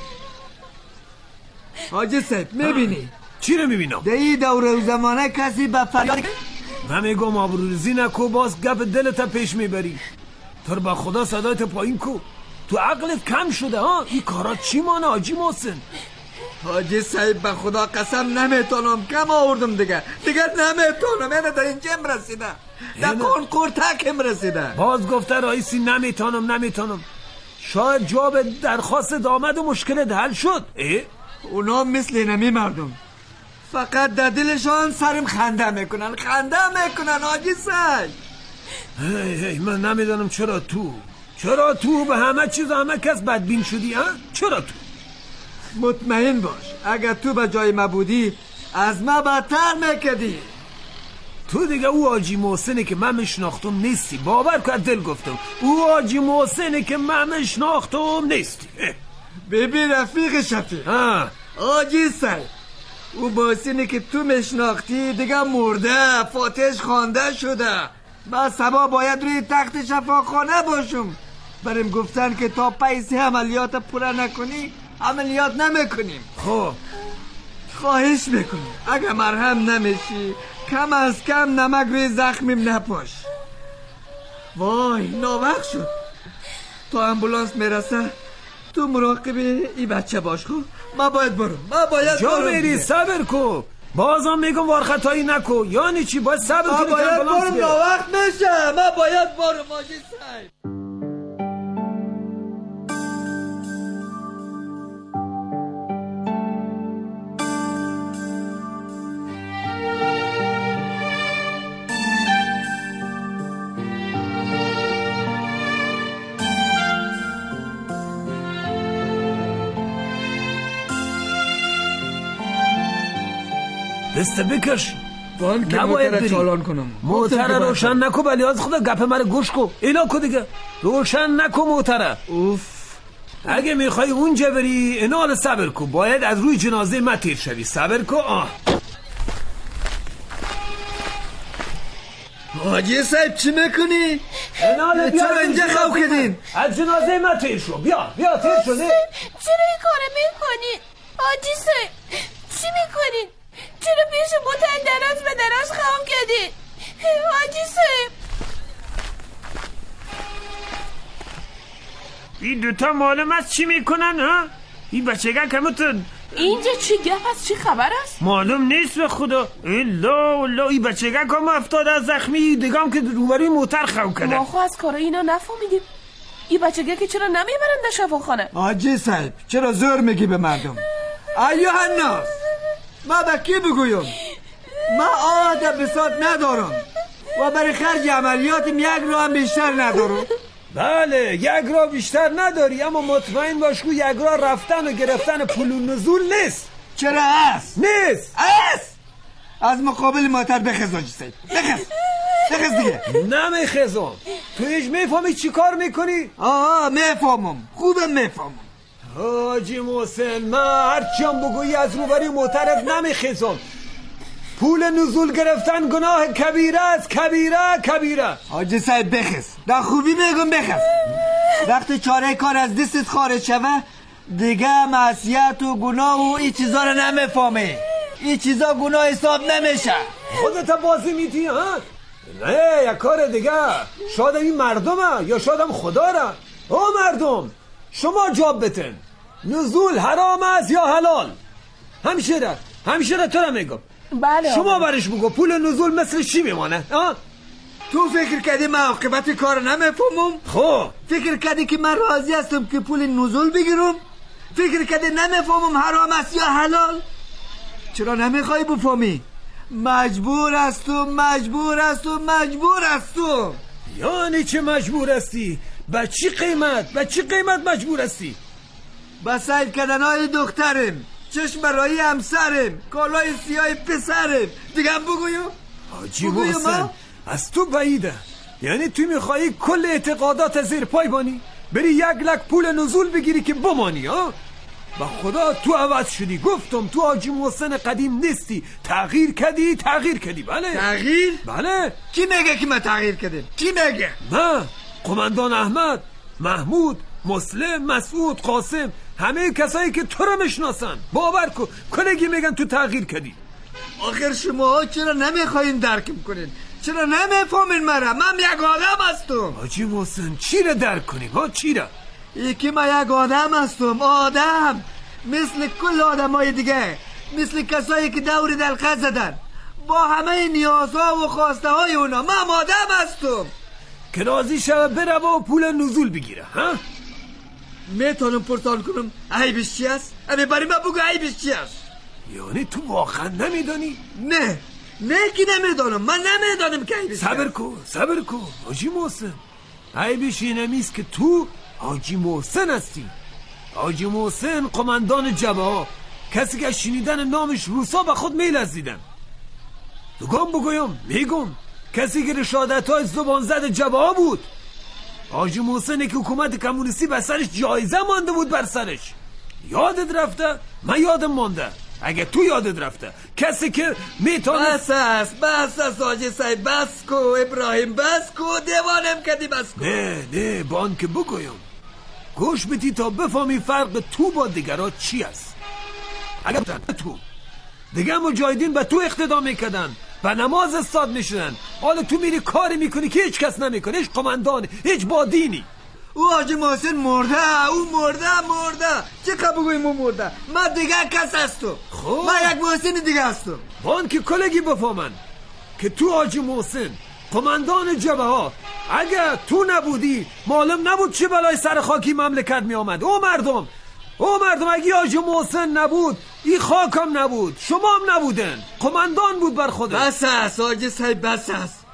حاجی صاحب میبینی؟ چی رو میبینم؟ در این دوره و زمانه کسی به فریاد من میگم آبروریزی نکو، باز گپ دلت پیش میبری. تو با خدا صدایت پایین کو، تو عقلت کم شده ها؟ این کارا چی مانه حاجی محسن؟ حاجی صاحب به خدا قسم نمیتونم، کم آوردم دیگه نمیتونم. اینه در اینجا رسیده، در کنکور تکم رسیده. باز گفته رئیسی نمیتونم. شاید جواب درخواست آمد و مشکل حل شد. اونا مثل نمی مردم فقط در دلشان سرم خنده میکنن حاجی صاحب. من نمیدونم چرا تو به همه چیز همه کس بدبین شدی ها؟ چرا تو؟ مطمئن باش اگر تو به جای ما بودی از ما بدتر میکردی. تو دیگه او حاجی محسنی که من میشناختم نیستی. باور کن دل گفتم او حاجی محسنی که من میشناختم نیستی. ببین رفیق شفیق، حاجی سر او محسنی که تو میشناختی دیگه مرده، فاتش خوانده شده. من صبح باید روی تخت شفاخانه باشم. بریم گفتن که تا پیسه عملیات پوره نکنی عملیات نمیکنیم. خب خواهش میکنم اگه مرهم نمیشی کم از کم نمک روی زخمیم نپاش. وای ناوقت شد. تا امبولانس میرسه تو مراقب ای بچه باش. خب ما باید برم. جا میری صبر کو. بازم میگم وارخطایی نکو. یعنی چی باید صبر کنی که امبولانس برم ناوقت میشه. ما باید برم حاجی صاحب. دسته بکش. وان که موتر چالان کنم. موتر روشن نکو بلی از خدا گپ من گوش کو. اینا کو دیگه روشن نکو موتر. اوف اگه میخوای اونجا بری اینا صبر کو. باید از روی جنازه من تیر شوی. صبر کو. حاجی صاحب چی میکنی؟ اینا چرا اینجا خواه کردین؟ از جنازه من تیر شو. بیا تیر شو. چرا این کاره میکنی؟ حاجی صاحب چی میکنی؟ چرا پیش موتر دراز به دراز خام کردی؟ حاجی صاحب این دوتا معلوم است چی میکنن ها؟ این بچگه کمتون اینجا چی گپ است؟ چی خبر است؟ معلوم نیست به خدا. الا این بچگه کم افتاد از زخمی دیگم که روبروی موتر خام کرده. ما خو از کار اینا نفهمیدیم. این بچگه که چرا نمیبرن شفاخانه؟ حاجی صاحب چرا زور میگی به مردم؟ ایوه الناس ما به کی بگویم؟ ما عادت بساط ندارم و برای خرج عملیاتم یک رو هم بیشتر ندارم. بله یک را بیشتر نداری اما مطمئن باش که یک را رفتن و گرفتن پول و نزول نیست. چرا هست؟ نیست. هست. از مقابل موتر بخز حاجی صاحب. بخز دیگه. نمیخزم. تو هیچ میفهمی چی کار میکنی؟ میفهمم. خوبم میفهمم. حاجی محسن من هرچیم بگویی از روبری موترت نمیخیزم. پول نزول گرفتن گناه کبیره است. کبیره. حاجی صاحب بخز. در خوبی میگم بخز. وقتی چاره کار از دستت خارج شوه دیگه معصیت و گناه و این چیزا رو نمیفهمی. این چیزا گناه حساب نمیشه. خودت بازی میدی ها؟ نه یک کار دیگه. شاید این مردمه یا شاید خدا را. او مردم شما جواب بتن. نزول حرام است یا حلال؟ همشیره تو را میگم. بله شما برش بگو پول نزول مثل چی میمانه؟ تو فکر کردی من عاقبت کار نمیفهمم؟ خب فکر کردی که من راضی هستم که پول نزول بگیرم؟ فکر کردی نمیفهمم حرام است یا حلال؟ چرا نمیخوای بفهمی؟ مجبور هستم. یعنی چه مجبور هستی؟ به چی قیمت مجبور هستی؟ با سیل کردنهای دخترم، چشم برای همسرم، کالای سیاه پسرم. دیگه هم بگویم؟ حاجی محسن از تو بعیده. یعنی تو میخوایی کل اعتقادات زیر پای بانی بری 1 لک پول نزول بگیری که بمانی ها؟ با خدا تو عوض شدی. گفتم تو حاجی محسن قدیم نیستی. تغییر کردی. بله تغییر؟ بله. کی میگه که من تغییر کردم؟ کی میگه؟ من قماندان احمد، محمود، مسلم، مسعود، قاسم، همه کسایی که تو رو میشناسن باور کن کلگی میگن تو تغییر کردی. آخر شما چرا نمیخواین درکم کنین؟ چرا نمیفهمین مرا؟ من یک آدم هستم. حاجی محسن چی رو درک کنیم ها؟ چی رو؟ یکی من یک آدم هستم. آدم مثل کل آدمای دیگه، مثل کسایی که دور دلقه زدن با همه نیازها و خواسته های اونا. من آدم هستم که راضی شوه بره و پول نزول بگیره ها؟ میتونم پرسان کنم عیبش چی است؟ امی برای من بگو عیبش چی است؟ یعنی تو واقعا نمیدانی؟ نه که نمیدانم. من نمیدانم که عیبش. صبر کن حاجی محسن. عیبش اینه نیست که تو حاجی محسن هستی. حاجی محسن قماندان جبهه ها، کسی که شنیدن نامش روسا به خود میلرزیدن. دوگم بگویم میگم کسی که رشادت‌های زبان زد جبهه بود حاجی محسنی که حکومت کمونیستی بر سرش جایزه مانده بود بر سرش. یادت رفته؟ من یادم مانده. اگه تو یادت رفته کسی که میتونه بس حاجی صاحب بس کو ابراهیم بس کو دیوانم کردی بس کو. نه بان که بگویم گوش بدی تا بفهمی فرق تو با دیگرها چی است. اگر تو دیگه مجاهدین به تو اقتدا میکردن به نماز استاد میشدن، حالا تو میری کاری میکنی که هیچ کس نمیکنه، هیچ قماندانی هیچ بادینی. او حاجی محسن مرده، او مرده چه بگویم او مرده. من دیگه کس هستم. من یک محسن دیگه هستم. بان که کلگی بفهمن که تو حاجی محسن قماندان جبهه ها اگه تو نبودی معلوم نبود چه بلای سر خاکی مملکت می آمد. او مردم اگه حاجی محسن نبود این خاکم نبود، شما هم نبودن، قماندان بود بر خودت. بس است حاجی صاحب بس است.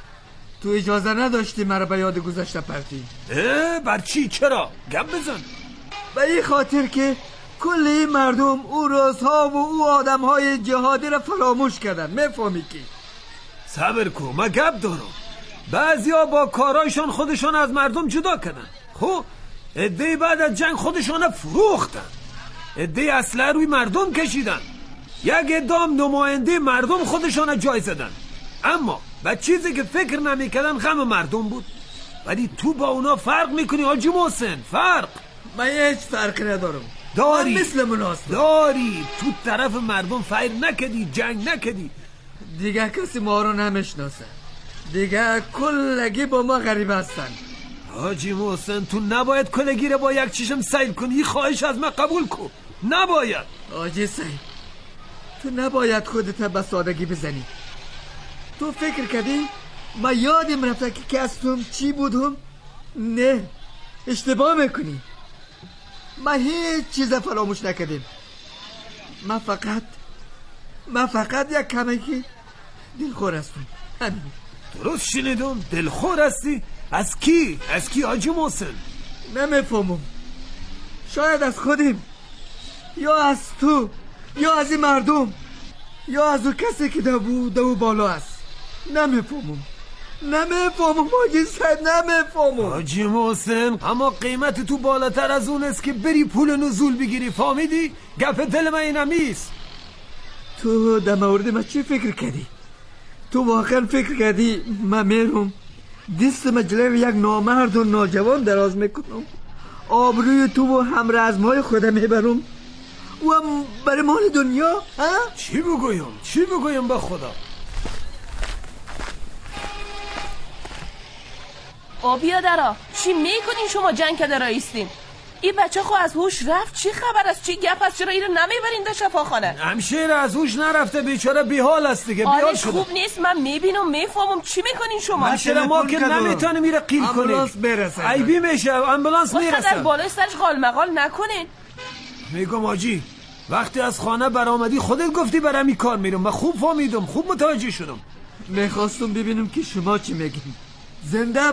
تو اجازه نداشتی مرا به یاد گذشته پرتی. بر چی؟ چرا؟ گپ بزن. به این خاطر که کل این مردم او روزها و او آدمهای جهادی را فراموش کردن. میفهمی که صبر کن، من گپ دارم. بعضیا با کارایشان خودشان از مردم جدا کردن. خب عده‌ای بعد از جنگ خودشان فروختن، عده‌ای اسلحه روی مردم کشیدن، یک عده‌ام نماینده مردم خودشان جای زدن. اما به چیزی که فکر نمی‌کردن غم مردم بود. ولی تو با اونا فرق میکنی حاجی محسن، فرق. من هیچ فرق ندارم. داری من مثل مناسب داری تو طرف مردم فیر نکدی، جنگ نکدی. دیگه کسی ما رو نمیشناسه، دیگه کلگی با ما غریب هستن. حاجی محسن تو نباید کلگی رو با یک چشم سیل کنی. خواهش از من قبول کن. نباید حاجی سیل، تو نباید خودت به سادگی بزنی. تو فکر کردی من یادم رفته که هستم چی بودم؟ نه، اشتباه میکنی. من هیچ چیز فراموش نکردم. من فقط یک کمکی دلخور هستم، همین. درست شنیدم؟ دلخور هستی؟ از کی حاجی محسن؟ نمیفهمم. شاید از خودم، یا از تو، یا از این مردم، یا از اون کسی که دو بالا است. نمیفهمم حاجی صاحب، نمیفهمم. حاجی محسن اما قیمت تو بالاتر از اون است که بری پول نزول بگیری. فهمیدی؟ گپ دل من اینم نیست. تو در مورد من چی فکر کردی؟ تو واقعا فکر کردی من میرم دست مجلوی یک نامرد و ناجوان دراز میکنم، آبروی تو و همرزمهای خودم میبرم و هم برای مال دنیا؟ چی بگویم به خدا؟ بیادرا چی میکنین شما؟ جنگ کده رایستین. این بچه خو از هوش رفت. چی خبر است؟ چی گپ است؟ چرا اینو نمیبرین در شفاخانه؟ همشیر از هوش نرفته، بیچاره بیحال است دیگه. حالش خوب نیست. من میبینم میفهمم. چی میکنین شما؟ همشیر ما که نمیتونیم میره قیل کنیم. امبولانس برسه. عیبی میشه. امبولانس میرسه. در بالای سرش قال مقال نکنین. میگم آجی وقتی از خانه برآمدی خودت گفتی برام این کار میرم. من خوب فهمیدم، خوب متوجه شدم. میخواستم ببینم که شما چی میگین. زنده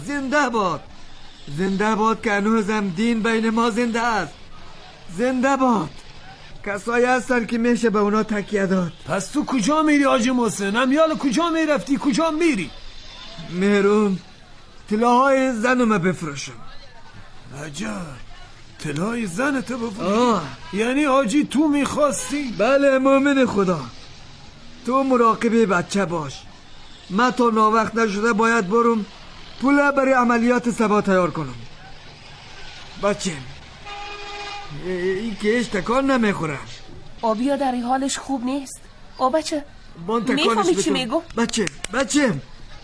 باد که هنوزم دین بین ما زنده است. زنده باد کسایی هستن که میشه به اونا تکیه داد. پس تو کجا میری حاجی محسن؟ امیال کجا میرفتی؟ کجا میری؟ میرم طلاهای زنم بفروشم. عجب، طلای زنتو بفروشم؟ یعنی حاجی تو میخواستی؟ بله مؤمن خدا، تو مراقب بچه باش. من تا ناوقت نشده باید برم پول برای عملیات سبا تیار کنم. بچیم این که هیچ تکان نمیخوره. آبیا در حالش خوب نیست. بچه میفهمی چی میگو؟ بچیم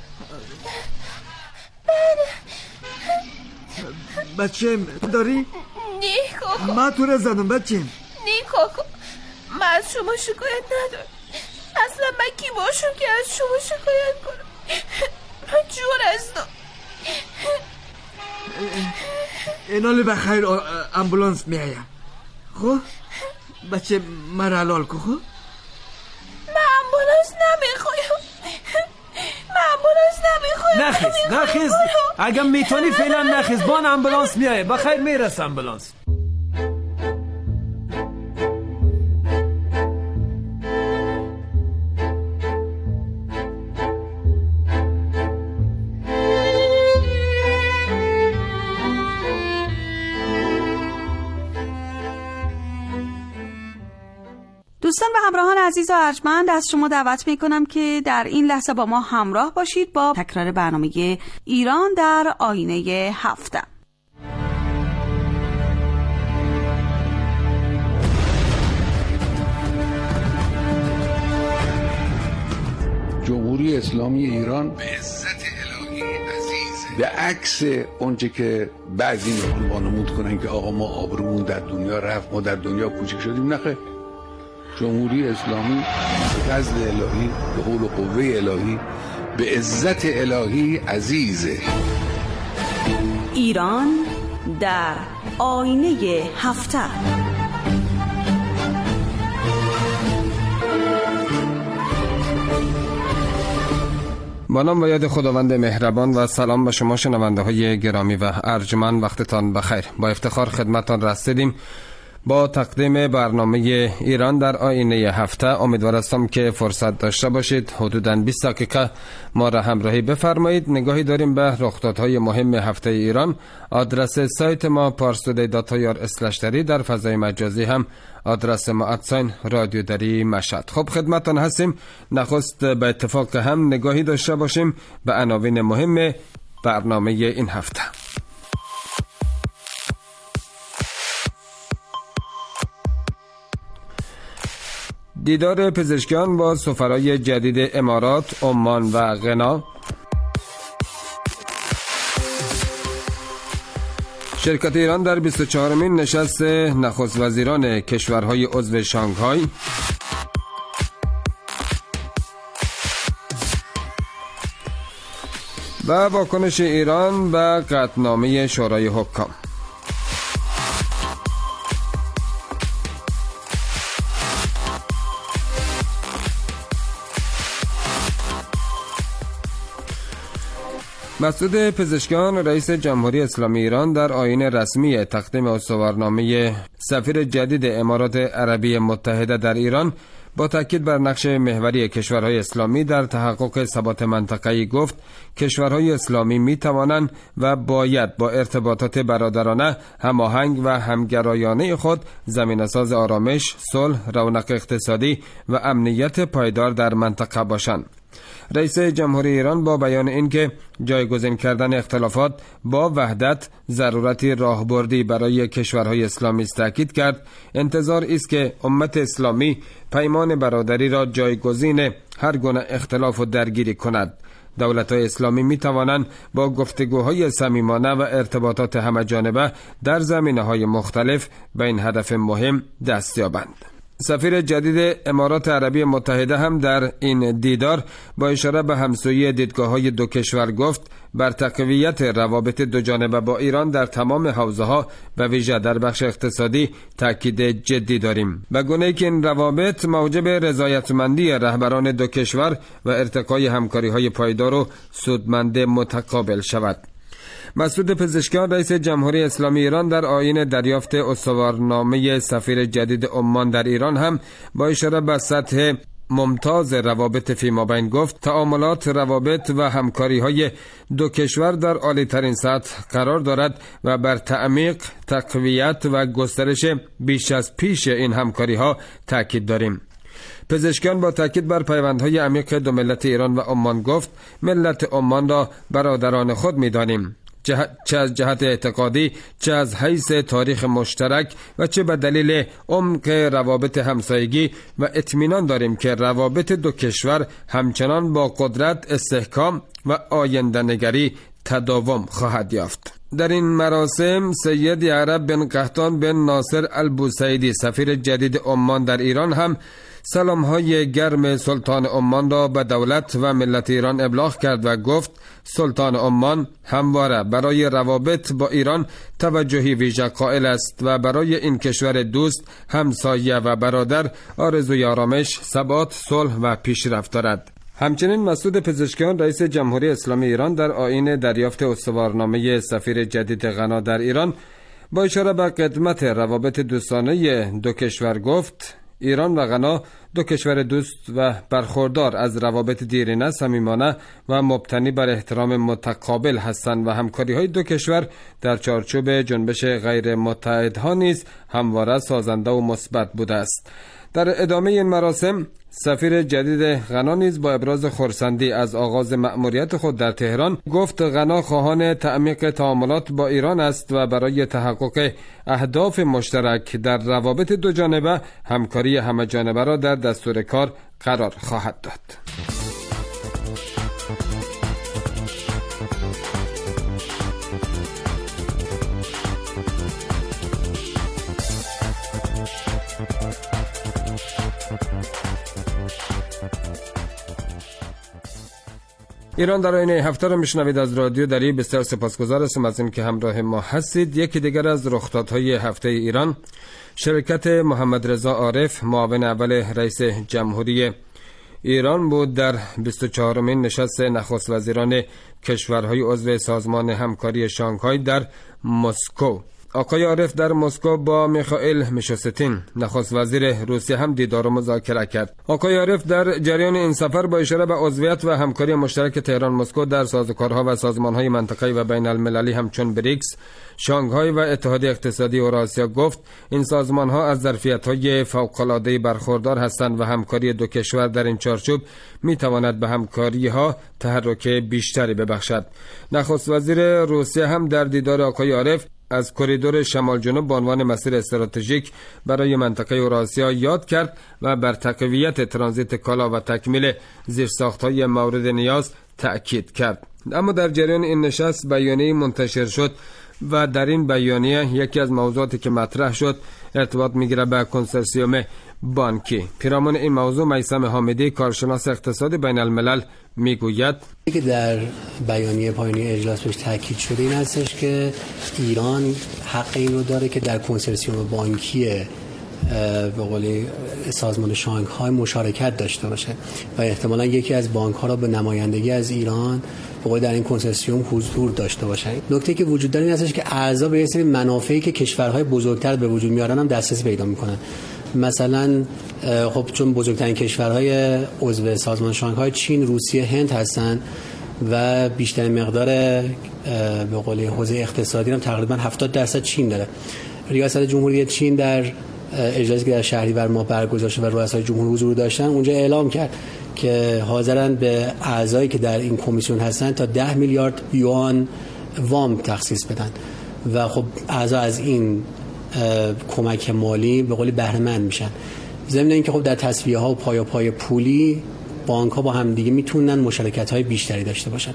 بچیم داری؟ نه کاکا، من تو را زدم. بچیم نه کاکا، من از شما شکایت ندارم. اصلا من کی باشم که از شما شکایت کنم؟ من جور هستم. اینالی بخیر امبولانس میایم. خب بچه من حلال کن. خب من امبولانس نمیخوایم. نخیز اگه میتونی فعلا نخیز. بان امبولانس میایه، بخیر میرسه امبولانس. دوستان و همراهان عزیز و ارجمند، از شما دعوت میکنم که در این لحظه با ما همراه باشید با تکرار برنامه ایران در آینه هفته. جمهوری اسلامی ایران به عزت الهی عزیزه، به عکس اونچه که بعضی میخوان وانمود کنن که آقا ما آبرومون در دنیا رفت، ما در دنیا کوچک شدیم. نخیر، جمهوری اسلامی به فضل الهی، به حول و قوه الهی، به عزت الهی عزیزه. ایران در آینه هفته. با نام و یاد خداوند مهربان و سلام به شما شنونده های گرامی و ارجمند، وقتتان بخیر. با افتخار خدمتان رسیدیم با تقدیم برنامه ایران در آینه هفته. امیدوار هستم که فرصت داشته باشید حدوداً 20 دقیقه ما را همراهی بفرمایید. نگاهی داریم به رخدادهای مهم هفته ایران. آدرس سایت ما parstoday.ir/dari، در فضای مجازی هم آدرس ما رادیو دری مشهد. خب خدمتتان هستیم. نخست به اتفاق هم نگاهی داشته باشیم به عناوین مهم برنامه این هفته. دیدار پزشکان با سفرای جدید امارات، عمان و غنا. شرکت ایران در 24مین نشست نخست وزیران کشورهای عضو شانگهای. و واکنش ایران به قطعنامه شورای حکام. مسعود پزشکیان رئیس جمهوری اسلامی ایران در آیین رسمی تقدیم استوارنامه سفیر جدید امارات عربی متحده در ایران با تاکید بر نقش محوری کشورهای اسلامی در تحقق ثبات منطقه‌ای گفت کشورهای اسلامی می توانند و باید با ارتباطات برادرانه، هماهنگ و همگرایانه خود زمینه‌ساز آرامش، صلح، رونق اقتصادی و امنیت پایدار در منطقه باشند. رئیس جمهوری ایران با بیان اینکه جایگزین کردن اختلافات با وحدت ضرورتی راهبردی برای کشورهای اسلامی است تاکید کرد. انتظار است که امت اسلامی پیمان برادری را جایگزین هر گونه اختلاف و درگیری کند. دولت‌های اسلامی می توانند با گفتگوهای صمیمانه و ارتباطات همه‌جانبه در زمینه‌های مختلف به این هدف مهم دست یابند. سفیر جدید امارات عربی متحده هم در این دیدار با اشاره به همسویی دیدگاه‌های دو کشور گفت بر تقویت روابط دو جانبه با ایران در تمام حوزه‌ها و ویژه در بخش اقتصادی تاکید جدی داریم، به گونه‌ای که این روابط موجب رضایتمندی رهبران دو کشور و ارتقای همکاری‌های پایدار و سودمند متقابل شود. مسعود پزشکیان رئیس جمهوری اسلامی ایران در آیین دریافت استوارنامه سفیر جدید عمان در ایران هم با اشاره به سطح ممتاز روابط فیمابین گفت تعاملات، روابط و همکاری‌های دو کشور در عالی‌ترین سطح قرار دارد و بر تعمیق، تقویت و گسترش بیش از پیش این همکاری‌ها تاکید داریم. پزشکیان با تاکید بر پیوندهای عمیق دو ملت ایران و عمان گفت ملت عمان را برادران خود می‌دانیم، چه از جهت اعتقادی، چه از حیث تاریخ مشترک و چه به دلیل عمق روابط همسایگی و اطمینان داریم که روابط دو کشور همچنان با قدرت، استحکام و آینده‌نگری تداوم خواهد یافت. در این مراسم سید عرب بن قحطان بن ناصر البوسیدی سفیر جدید عمان در ایران هم سلام‌های گرم سلطان عمان را به دولت و ملت ایران ابلاغ کرد و گفت سلطان عمان همواره برای روابط با ایران توجهی ویژه قائل است و برای این کشور دوست، همسایه و برادر آرزوی آرامش، ثبات، صلح و پیشرفت دارد. همچنین مسعود پزشکیان رئیس جمهوری اسلامی ایران در آیین دریافت استوارنامه سفیر جدید غنا در ایران با اشاره به قدمت روابط دوستانه دو کشور گفت ایران و غنا دو کشور دوست و برخوردار از روابط دیرینه، صمیمانه و مبتنی بر احترام متقابل هستند و همکاری‌های دو کشور در چارچوب جنبش غیر متحدها نیز همواره سازنده و مثبت بوده است. در ادامه این مراسم سفیر جدید غنا نیز با ابراز خرسندی از آغاز مأموریت خود در تهران گفت غنا خواهان تعمیق تعاملات با ایران است و برای تحقق اهداف مشترک در روابط دو جانبه همکاری همه جانبه را در دستور کار قرار خواهد داد. ایران در آینه هفته را میشنوید از رادیو دری. بسیار سپاسگزار هستم از اینکه همراه ما هستید. یکی دیگر از رخدادهای هفته ایران، شرکت محمد رضا عارف معاون اول رئیس جمهوری ایران بود در 24مین نشست نخست وزیران کشورهای عضو سازمان همکاری شانگهای در مسکو. آقای عارف در مسکو با میخائیل میشوستین نخست وزیر روسیه هم دیدار و مذاکره کرد. آقای عارف در جریان این سفر با اشاره به عضویت و همکاری مشترک تهران مسکو در سازوکارها و سازمانهای منطقه‌ای و بین المللی همچون بریکس، شانگهای و اتحادیه اقتصادی اوراسیا گفت این سازمانها از ظرفیت‌های فوق‌العاده برخوردار هستند و همکاری دو کشور در این چارچوب میتواند به همکاری‌ها تحرک بیشتری ببخشد. نخست وزیر روسیه هم در دیدار آقای عارف از کریدور شمال جنوب به عنوان مسیر استراتژیک برای منطقه اوراسیا یاد کرد و بر تقویت ترانزیت کالا و تکمیل زیرساخت‌های مورد نیاز تأکید کرد. اما در جریان این نشست بیانیه منتشر شد و در این بیانیه یکی از موضوعاتی که مطرح شد ارتباط میگیره به کنسرسیوم بانکی. پیرامون این موضوع میثم حامدی کارشناس اقتصادی بین الملل میگوید که در بیانیه پایانی اجلاس بهش تاکید شده این هستش که ایران حق این رو داره که در کنسرسیوم بانکی به قول سازمان شانگهای مشارکت داشته باشه و احتمالاً یکی از بانک‌ها را به نمایندگی از ایران به قول در این کنسرسیوم حضور داشته باشه. نکته که وجود داره این هستش که اعضا به یه سری منافعی که کشورهای بزرگتر به وجود میارن هم دسترسی پیدا میکنن. مثلا خب چون بزرگترین کشورهای عضو سازمان شانگهای چین، روسیه، هند هستن و بیشترین مقدار به قول حوزه اقتصادی هم تقریبا 70% چین داره. ریاست جمهوری چین در اجلاسی که در شهریور ماه برگزار شد و رؤسای جمهور حضور داشتن اونجا اعلام کرد که حاضرن به اعضایی که در این کمیسیون هستن تا 10 میلیارد یوان وام تخصیص بدن و خب اعضا از این کمک مالی به قول بهره مند میشن. ضمن اینکه خب در تسویه ها و پای پولی بانک ها با هم دیگه میتونن مشارکت های بیشتری داشته باشن.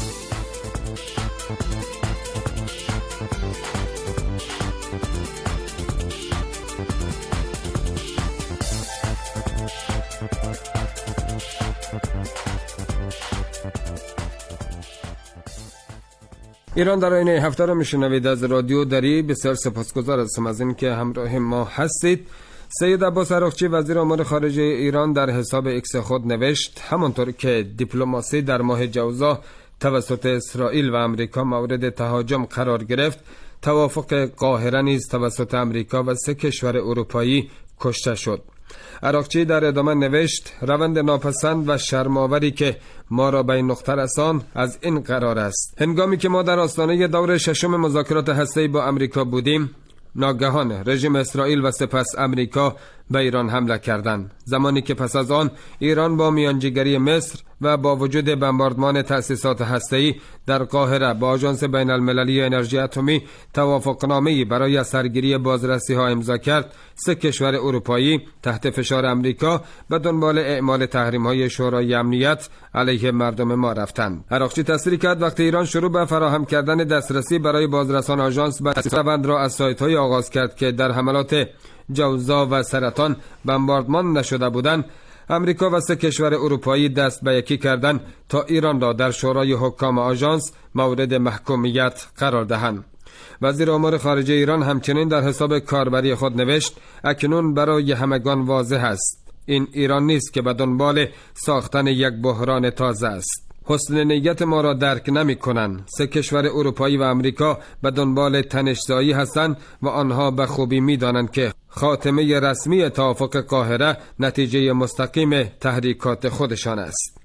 ایران در آینه هفته را میشنوید از رادیو دری. بسیار سپاسگزار هستم از اینکه همراه ما هستید. سید عباس عراقچی وزیر امور خارجه ایران در حساب ایکس خود نوشت همانطور که دیپلماسی در ماه جوزا توسط اسرائیل و امریکا مورد تهاجم قرار گرفت، توافق قاهره نیز توسط امریکا و 3 کشور اروپایی کشته شد. عراقچی در ادامه نوشت روند ناپسند و شرم‌آوری که ما را به این نقطه رساند از این قرار است: هنگامی که ما در آستانه دور 6 مذاکرات هسته‌ای با امریکا بودیم، ناگهان رژیم اسرائیل و سپس امریکا به ایران حمله کردند. زمانی که پس از آن ایران با میانجیگری مصر و با وجود بمباردمان تأسیسات هسته‌ای در قاهره با آژانس بین المللی انرژی اتمی توافقنامه‌ای برای سرگیری بازرسی‌ها امضا کرد، 3 کشور اروپایی تحت فشار امریکا به دنبال اعمال تحریم‌های شورای امنیت علیه مردم ما رفتند. عراقچی تصریح کرد وقتی ایران شروع به فراهم کردن دسترسی برای بازرسان آژانس به روند را از سایت‌های آغاز کرد که در حملات جوزا و سرطان بمباردمان نشده بودند، امریکا و 3 کشور اروپایی دست به یکی کردند تا ایران را در شورای حکام آژانس مورد محکومیت قرار دهند. وزیر امور خارجه ایران همچنین در حساب کاربری خود نوشت اکنون برای همگان واضح است این ایران نیست که به دنبال ساختن یک بحران تازه است. حسن نیت ما را درک نمی کنند. 3 کشور اروپایی و امریکا به دنبال تنش‌زایی هستند و آنها به خوبی می دانند که خاتمه رسمی توافق قاهره نتیجه مستقیم تحریکات خودشان است.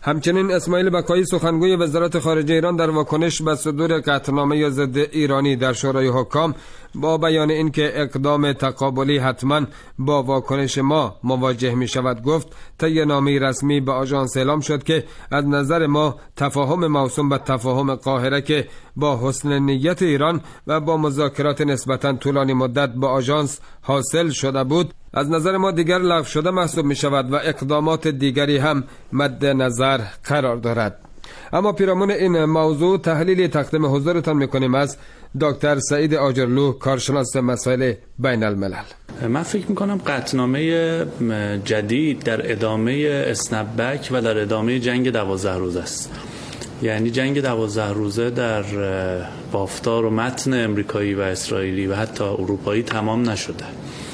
همچنین اسماعیل بقایی سخنگوی وزارت خارجه ایران در واکنش به صدور قطعنامه ضد ایرانی در شورای حکام با بیان اینکه اقدام تقابلی حتما با واکنش ما مواجه می شود گفت طی نامه رسمی به آژانس اعلام شد که از نظر ما تفاهم موسوم به تفاهم قاهره که با حسن نیت ایران و با مذاکرات نسبتاً طولانی مدت با آژانس حاصل شده بود از نظر ما دیگر لغو شده محسوب می شود و اقدامات دیگری هم مد نظر قرار دارد. اما پیرامون این موضوع تحلیلی تقدیم حضورتان میکنیم از دکتر سعید آجرلو، کارشناس مسائل بین الملل. من فکر میکنم قطعنامه جدید در ادامه اسنپبک و در ادامه جنگ 12 روزه است. یعنی جنگ 12 روزه در بافتار و متن امریکایی و اسرائیلی و حتی اروپایی تمام نشده.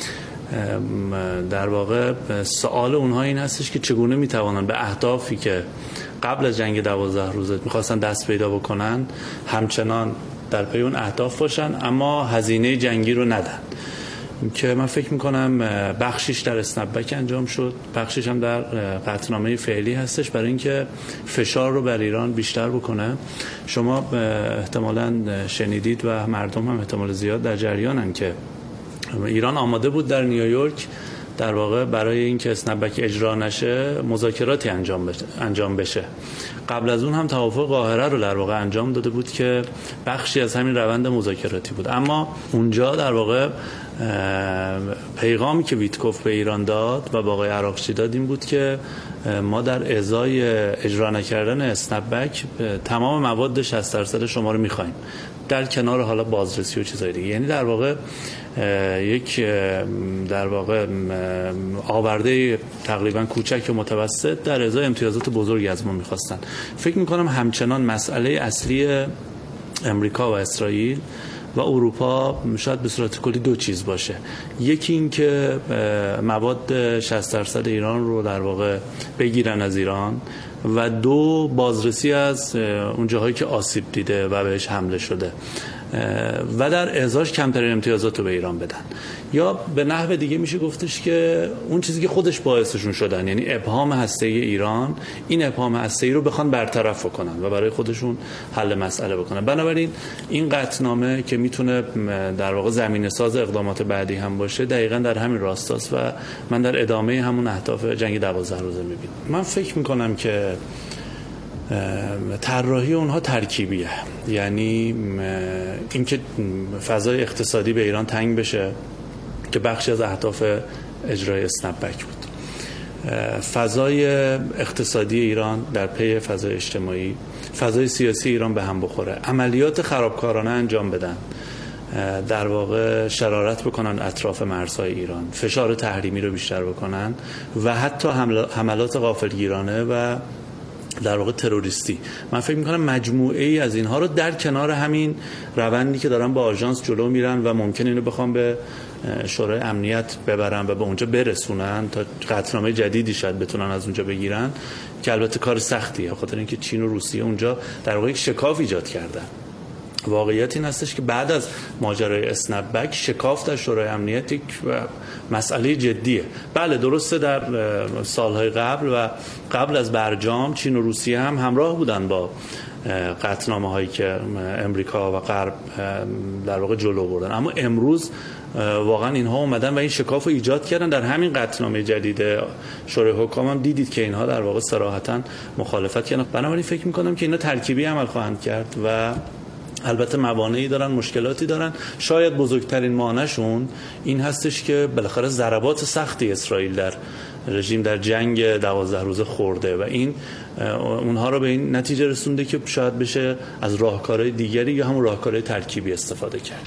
در واقع سوال اونها این هستش که چگونه میتوانند به اهدافی که قبل از جنگ 12 روزه میخواستن دست پیدا بکنن همچنان در پی اون اهداف باشن اما هزینه جنگی رو ندن، که من فکر میکنم بخشیش در اسنپبک انجام شد، بخشیش هم در قطعنامه فعلی هستش برای اینکه فشار رو بر ایران بیشتر بکنه. شما احتمالاً شنیدید و مردم هم احتمال زیاد در جریانن که ایران آماده بود در نیویورک در واقع برای اینکه اسنپبک اجرا نشه مذاکراتی انجام بشه. قبل از اون هم توافق قاهره رو در واقع انجام داده بود که بخشی از همین روند مذاکراتی بود، اما اونجا در واقع پیغامی که ویتکوف به ایران داد و با آقای عراقچی داد این بود که ما در ازای اجرا نکردن اسنپبک تمام مواد 60% شما رو می‌خوایم، در کنار حالا بازرسی و چیزای دیگه. یعنی در واقع یک در واقع آورده تقریبا کوچک و متوسط در ازای امتیازات بزرگی از ما می‌خواستن. فکر می‌کنم همچنان مسئله اصلی امریکا و اسرائیل و اروپا شاید به صورت کلی دو چیز باشه. یکی این که مواد 60% ایران رو در واقع بگیرن از ایران و دو بازرسی از اون جاهایی که آسیب دیده و بهش حمله شده و در ازاش کمترین امتیازات رو به ایران بدن. یا به نحو دیگه میشه گفتش که اون چیزی که خودش باعثشون شدن، یعنی ابهام هسته‌ای ایران، این ابهام هسته‌ای رو بخوان برطرف کنن و برای خودشون حل مسئله بکنن. بنابراین این قطعنامه که میتونه در واقع زمینه‌ساز اقدامات بعدی هم باشه دقیقاً در همین راستاست و من در ادامه همون اهداف جنگ 12 روزه میبینم. من فکر میکنم که طراحی اونها ترکیبیه، یعنی اینکه فضای اقتصادی به ایران تنگ بشه که بخشی از اهداف اجرای اسنپبک بود، فضای اقتصادی ایران در پی فضای اجتماعی، فضای سیاسی ایران به هم بخوره، عملیات خرابکارانه انجام بدن، در واقع شرارت بکنن اطراف مرزهای ایران، فشار تحریمی رو بیشتر بکنن و حتی حملات غافلگیرانه و در واقع تروریستی. من فکر میکنم مجموعه ای از اینها رو در کنار همین روندی که دارن با آژانس جلو میرن و ممکن اینو بخوام به شورای امنیت ببرن و به اونجا برسونن تا قطعنامه جدیدی شاید بتونن از اونجا بگیرن، که البته کار سختیه خاطر اینکه چین و روسیه اونجا در واقع یک شکاف ایجاد کردن. واقعیت این هستش که بعد از ماجرای اسنپبک شکاف در شورای امنیت یک مسئله جدیه. بله درسته در سالهای قبل و قبل از برجام چین و روسیه هم همراه بودن با قطعنامه هایی که امریکا و غرب در واقع جلو بردن، اما امروز واقعا اینها اومدن و این شکاف رو ایجاد کردن. در همین قطعنامه جدید شورای حکام هم دیدید که اینها در واقع صراحتاً مخالفت کردن. بنابراین فکر می‌کنم که اینا ترکیبی عمل خواهند کرد و البته موانعی دارن، مشکلاتی دارن. شاید بزرگترین مانعشون این هستش که بالاخره ضربات سختی اسرائیل در رژیم در جنگ 12 روزه خورده و این اونها رو به این نتیجه رسونده که شاید بشه از راهکارهای دیگری یا همون راهکارهای ترکیبی استفاده کرد.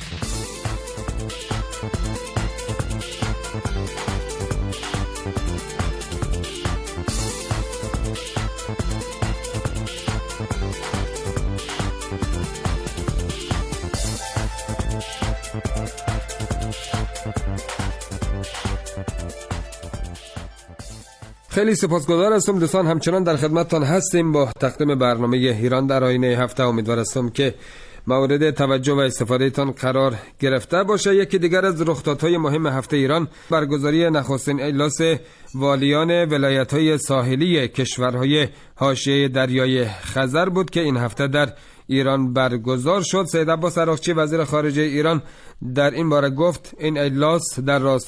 خیلی سپاسگزار هستم دوستان، همچنان در خدمتتان هستیم با تقدیم برنامه ایران در آینه هفته. امیدوار هستم که مورد توجه و استفاده تان قرار گرفته باشه. یکی دیگر از رخدادهای مهم هفته ایران برگزاری نخستین اجلاس والیان ولایت‌های ساحلی کشورهای حاشیه دریای خزر بود که این هفته در ایران برگزار شد. سید عباس عراقچی وزیر خارجه ایران در این باره گفت این اجلاس در راستای